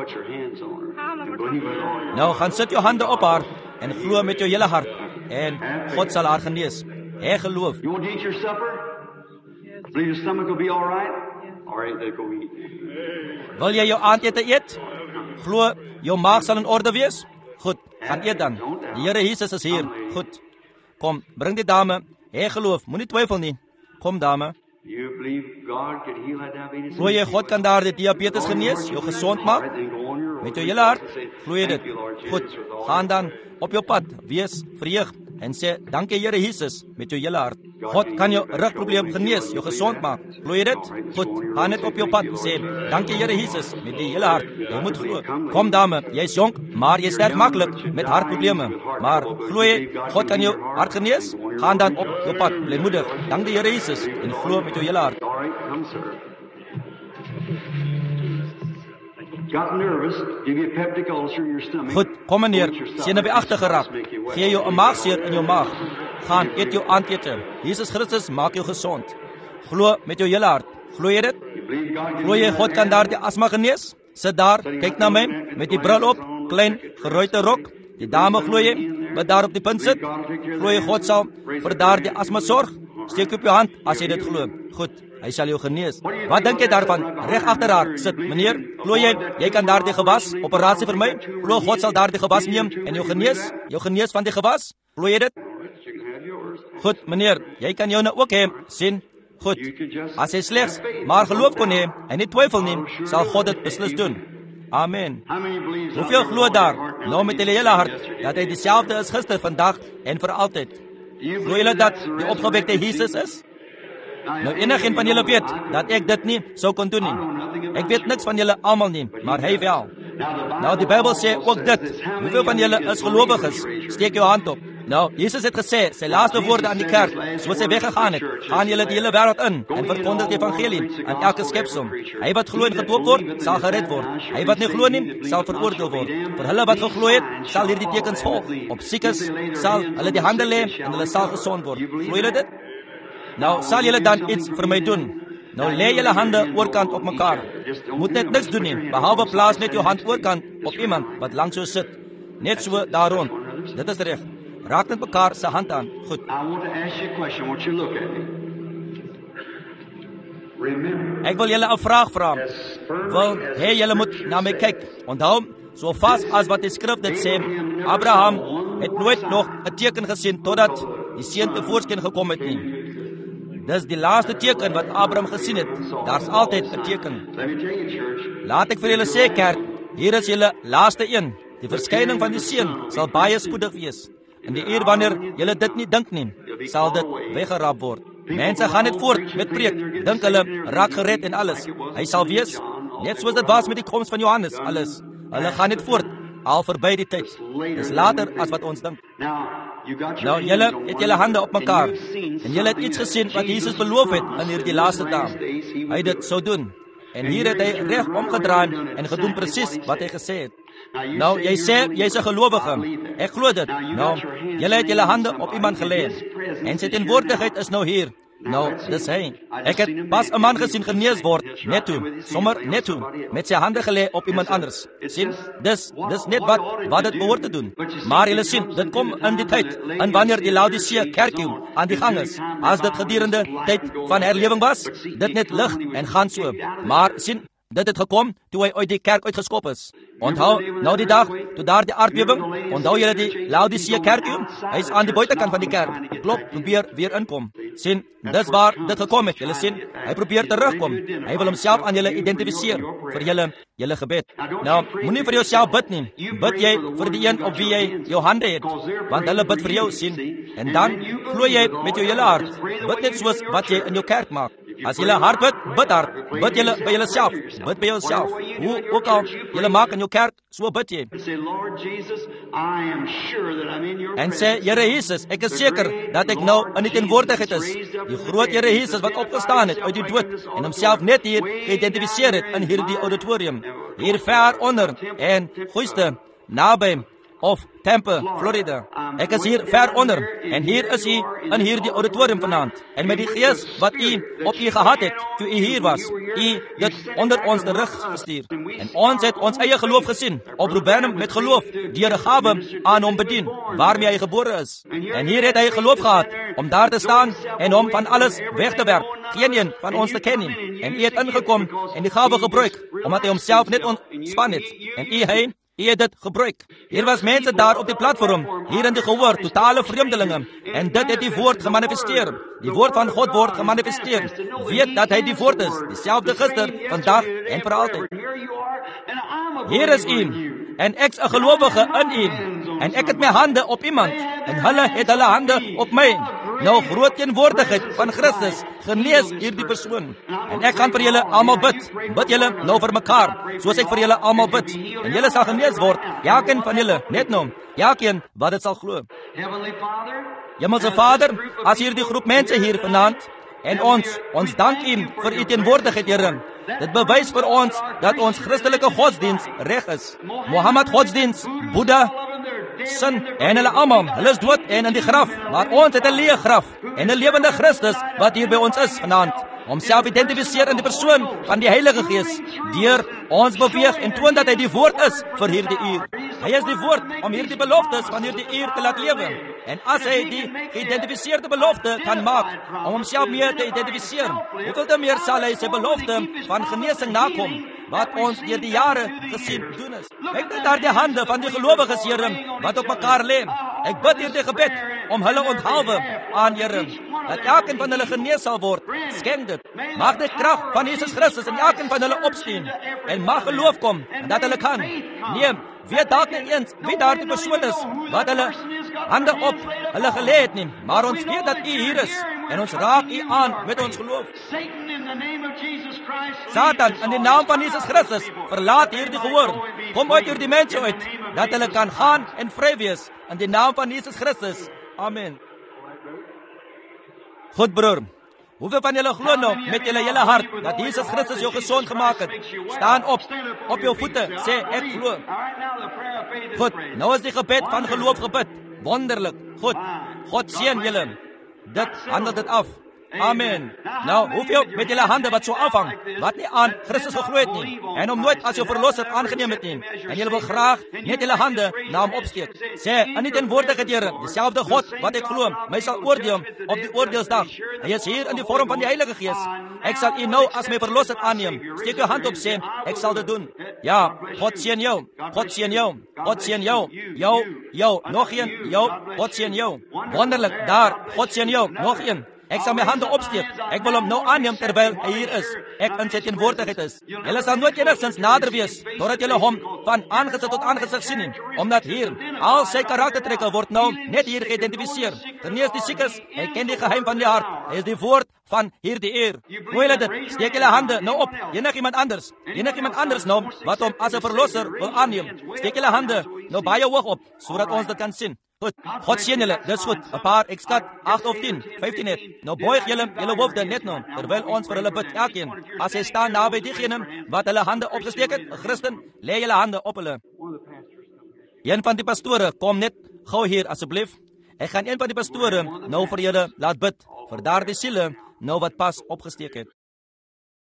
Nou gaan sit jou hande op haar en glo met jou hele hart en God sal haar genees. Hê geloof. You want to eat your supper? Believe your stomach will be all right? All right, then go eat. Wil jy jou aandete eet? Glo jou maag sal in orde wees? Goed, gaan eet dan. Die Here Jesus is hier. Goed. Kom, bring die dame. Hê geloof, moenie twyfel nie. Kom dame. You believe God can heal that diabetes? Glo jy God kan daar die diabetes genees, jou gesond maak? Met jou hele hart? Glo jy dit? Goed, gaan dan op jou pad, wees verheug en sê, dankie Here Jesus, met jou hele hart. God kan jou rugprobleem genees, jou gesond maak. Glo jy dit? Goed, gaan net op jou pad sê, dankie Here Jesus, met die hele hart. Jy moet glo. Kom dame, jy is jonk, maar jy sterf maklik met hartprobleme. Maar glo jy, God kan jou hart genees? Gaan dan op jou pad, blymoedig. Dank die Here Jesus en glo met jou hele hart. All right, come sir. Got nervous, give you a peptic ulcer in your stomach. Goed, kom meneer, senuweeagtig geraak. Gee jou 'n maagseer in jou maag. Gaan eet jou aandete. Jesus Christus maak jou gesond. Glo met jou hele hart. Glo jy dit? Glo jy God kan daardie asma genees? Sit daar, kyk na my met die bril op, klein geruite rok. Die dame glo jy wat daar op die punt sit? Glo jy God sal vir daardie asma sorg? Steek op jou hand as jy dit glo. Goed, hy sal jou genees. Wat dink jy daarvan? Reg agter haar sit, meneer. Glo jy jy kan daardie gewas operasie vir my? Glo God sal daardie gewas neem en jou genees? Jou genees van die gewas? Glo jy dit? Goed, meneer, jy kan jou nou ook hê, sien? Goed. As jy slegs maar geloof kon hê en nie twyfel nie, sal God dit beslis doen. Amen. Hoeveel glo daar, nou met hulle hele hart, dat hy dieselfde is gister, vandag en vir altyd? Glo julle dat die opgewekte Jesus is? Nou enigeen van julle weet dat ek dit nie sou kon doen nie. Ek weet niks van julle almal nie, maar hy wel. Nou die Bybel sê ook dit. Hoeveel van julle is gelowiges? Steek jou hand op. Nou, Jesus het gesê, sy laaste woorde aan die kerk, soos hy weggegaan het, gaan julle die hele wêreld in en verkondig die evangelie aan elke skepsel. Hy wat glo en gedoop word, sal gered word. Hy wat nie glo nie, sal veroordeel word. Vir hulle wat geglo het, sal hierdie tekens volg. Op siekes sal hulle die hande lê en hulle sal gesond word. Glo julle dit? Nou, sal julle dan iets vir my doen? Nou lê julle hande oorkant op mekaar. Moet net niks doen nie, behalwe plaas net jou hand oorkant op iemand wat langs jou sit. Net so daar rond. Dit is reg. Raak net mekaar se hand aan. Goed. Ek wil julle 'n vraag vra. Wil hê julle moet na my kyk. Onthou, so vas as wat die skrif dit sê, Abraham het nooit nog 'n teken gesien totdat die seun tevoorskyn gekom het nie. Dis die laaste teken wat Abraham gesien het. Daar's altyd 'n teken. Laat ek vir julle sê, kerk, hier is julle laaste een. Die verskyning van die seun sal baie spoedig wees. In die uur wanneer julle dit nie dink nie, sal dit weggerap word. Mense gaan net voort met preek, dink hulle raak gered en alles. Hy sal wees, net soos dit was met die koms van Johannes, alles. Hulle gaan net voort, al verby die tyd. Dis later as wat ons dink. Nou, julle het julle hande op mekaar, en julle het iets gesien wat Jesus beloof het in hierdie laaste dae. Hy dit sou doen, en hier het hy reg omgedraai en gedoen presies wat hy gesê het. Nou, jy sê, jy's 'n gelowige. Ek glo dit. Nou, julle het julle hande op iemand gelê. En sy teenwoordigheid is nou hier. Nou, dis hy. Ek het pas 'n man gesien genees word, net toe, sommer net toe, met sy hande gelê op iemand anders. Sien, dis, dis net wat, wat dit behoort te doen. Maar julle sien, dit kom in die tyd, en wanneer die Laodicea kerkie aan die gang is, as dit gedurende tyd van herlewing was, dit net lig en gaan so. Maar, sien, dit het gekom toe hy uit die kerk uitgeskop is. Onthou, nou die dag, toe daar die aardbewing, onthou julle die Laodicea kerkie? Hy is aan die buitekant van die kerk. Klop, probeer weer inkom. Sien, dis waar dit gekom het. Julle sien, hy probeer terugkom. Hy wil homself aan julle identifiseer vir julle, julle gebed. Nou, moenie vir jouself bid nie. Bid jy vir die een op wie jy jou hande het, want hulle bid vir jou, sien. En dan glo jy met jou hele hart. Bid net soos wat jy in jou kerk maak. As julle hart bid, bid hard. Bid julle by julleself. Bid by jouself. Hoe ook al julle maak in jou kerk, so bid jy. En sê, Here Jesus, ek is seker dat ek nou in die teenwoordigheid is. Die groot Here Jesus wat opgestaan het uit die dood en homself net hier geïdentifiseer het in hierdie auditorium. Hier ver onder en goeiste, naby of Tampa, Florida. Ek is hier ver onder en hier is u in hierdie auditorium vanaand. En met die gees wat u op u gehad het toe u hier was, u dit onder ons terug gestuur. En ons het ons eie geloof gesien. Oproep Branham met geloof deur 'n gawe aan hom bedien waarmee hy gebore is. En hier het hy geloof gehad om daar te staan en hom van alles weg te werp. Geen een van ons te ken nie. En u het ingekom en die gawe gebruik omdat hy homself net ontspan het. En u hy U het dit gebruik. Hier was mense daar op die platform, hier in die gehoor, totale vreemdelinge. En dit het die woord gemanifesteer. Die woord van God word gemanifesteer. Weet dat hy die woord is, dieselfde gister, vandag en vir altyd. Hier is u, en ek is 'n gelowige in u. En ek het my hande op iemand, en hulle het hulle hande op my. Nou groot teenwoordigheid van Christus genees hierdie persoon. En ek gaan vir julle almal bid. Bid julle nou vir mekaar, soos ek vir julle almal bid. En julle sal genees word, elkeen van julle, net nou, elkeen wat dit sal glo. Hemelse Vader, as hierdie groep mense hier vanaand, en ons, ons dank u vir u teenwoordigheid, Here. Dit bewys vir ons dat ons Christelike godsdienst reg is. Mohammed godsdienst, Boeddha, sin en hulle almal, hulle is dood en in die graf, maar ons het 'n leë graf en 'n lewende Christus wat hier by ons is vanaand. Homself identifiseer in die persoon van die Heilige Gees, deur ons beweeg en toon dat hy die woord is vir hierdie uur. Hy is die woord om hierdie beloftes van hierdie uur te laat lewe. En as hy die geïdentifiseerde belofte kan maak om homself meer te identifiseer, hoeveel te meer sal hy sy belofte van genesing nakom, wat ons deur die jare gesien doen is. Kyk net daar die hande van die gelowiges, Here, wat op mekaar lê. Ek bid hierdie gebed om hulle onthouwe aan, Here, dat elkeen van hulle genees sal word. Skenk dit. Mag die krag van Jesus Christus in elkeen van hulle opsteen en mag geloof kom dat hulle kan. Nee, weet dalk nie eens wie daar die persoon is wat hulle hande op hulle gelê het nie, maar ons weet dat u hier is en ons raak u aan met ons geloof. Satan, in die naam van Jesus Christus, verlaat hierdie gehoor. Kom uit hierdie mense uit, dat hulle kan gaan en vry wees in die naam van Jesus Christus. Amen. Goed, broer. Hoeveel van julle glo nou met julle hele hart dat Jesus Christus jou gesond gemaak het? Staan op, op jou voete, sê ek glo. Goed, nou is die gebed van geloof gebid. Wonderlik. Goed. God seën julle. Dit handel dit af. Amen. Nou, hoeveel met julle hande wat so afhang, wat nie aan Christus geglo het nie, en om nooit as jou verlosser aangeneem het nie, en julle wil graag net julle hande na hom opsteek. Sê, in die teenwoordigheid, Here, dieselfde God wat ek glo, my sal oordeel op die oordeelsdag. Hy is hier in die vorm van die Heilige Gees. Ek sal u nou as my verlosser aanneem. Steek jou hand op, sê, ek sal dit doen. Ja, God seën jou. God seën jou. God seën jou. Jou, jou, nog een, jou, God seën jou. Wonderlik, daar, God seën jou, nog een. Ek sal my hande opsteek. Ek wil hom nou aanneem terwyl hy hier is. Ek in sy teenwoordigheid is. Julle sal nooit enigstens nader wees totdat julle hom van aangesig tot aangesig sien nie. Omdat hier al sy karaktertrekke word nou net hier geïdentifiseer. Genees die siekes, hy ken die geheim van die hart. Hy is die woord van hierdie eer. Hoe julle dit? Steek julle hande nou op. Enig iemand anders. Enig iemand anders nou wat hom as 'n verlosser wil aanneem. Steek julle hande nou baie hoog op sodat ons dit kan sien. Goed, God seën julle, dis goed. 'n Paar, ek skat agt of tien, vyftien net. Nou buig julle julle hoofde net nou, terwyl ons vir hulle bid, elkeen. As jy staan naby diegene wat hulle hande opgesteek het, 'n Christen, lê julle hande op hulle. Een van die pastore, kom net gou hier asseblief. Ek gaan een van die pastore nou vir julle laat bid, vir daardie siele nou wat pas opgesteek het.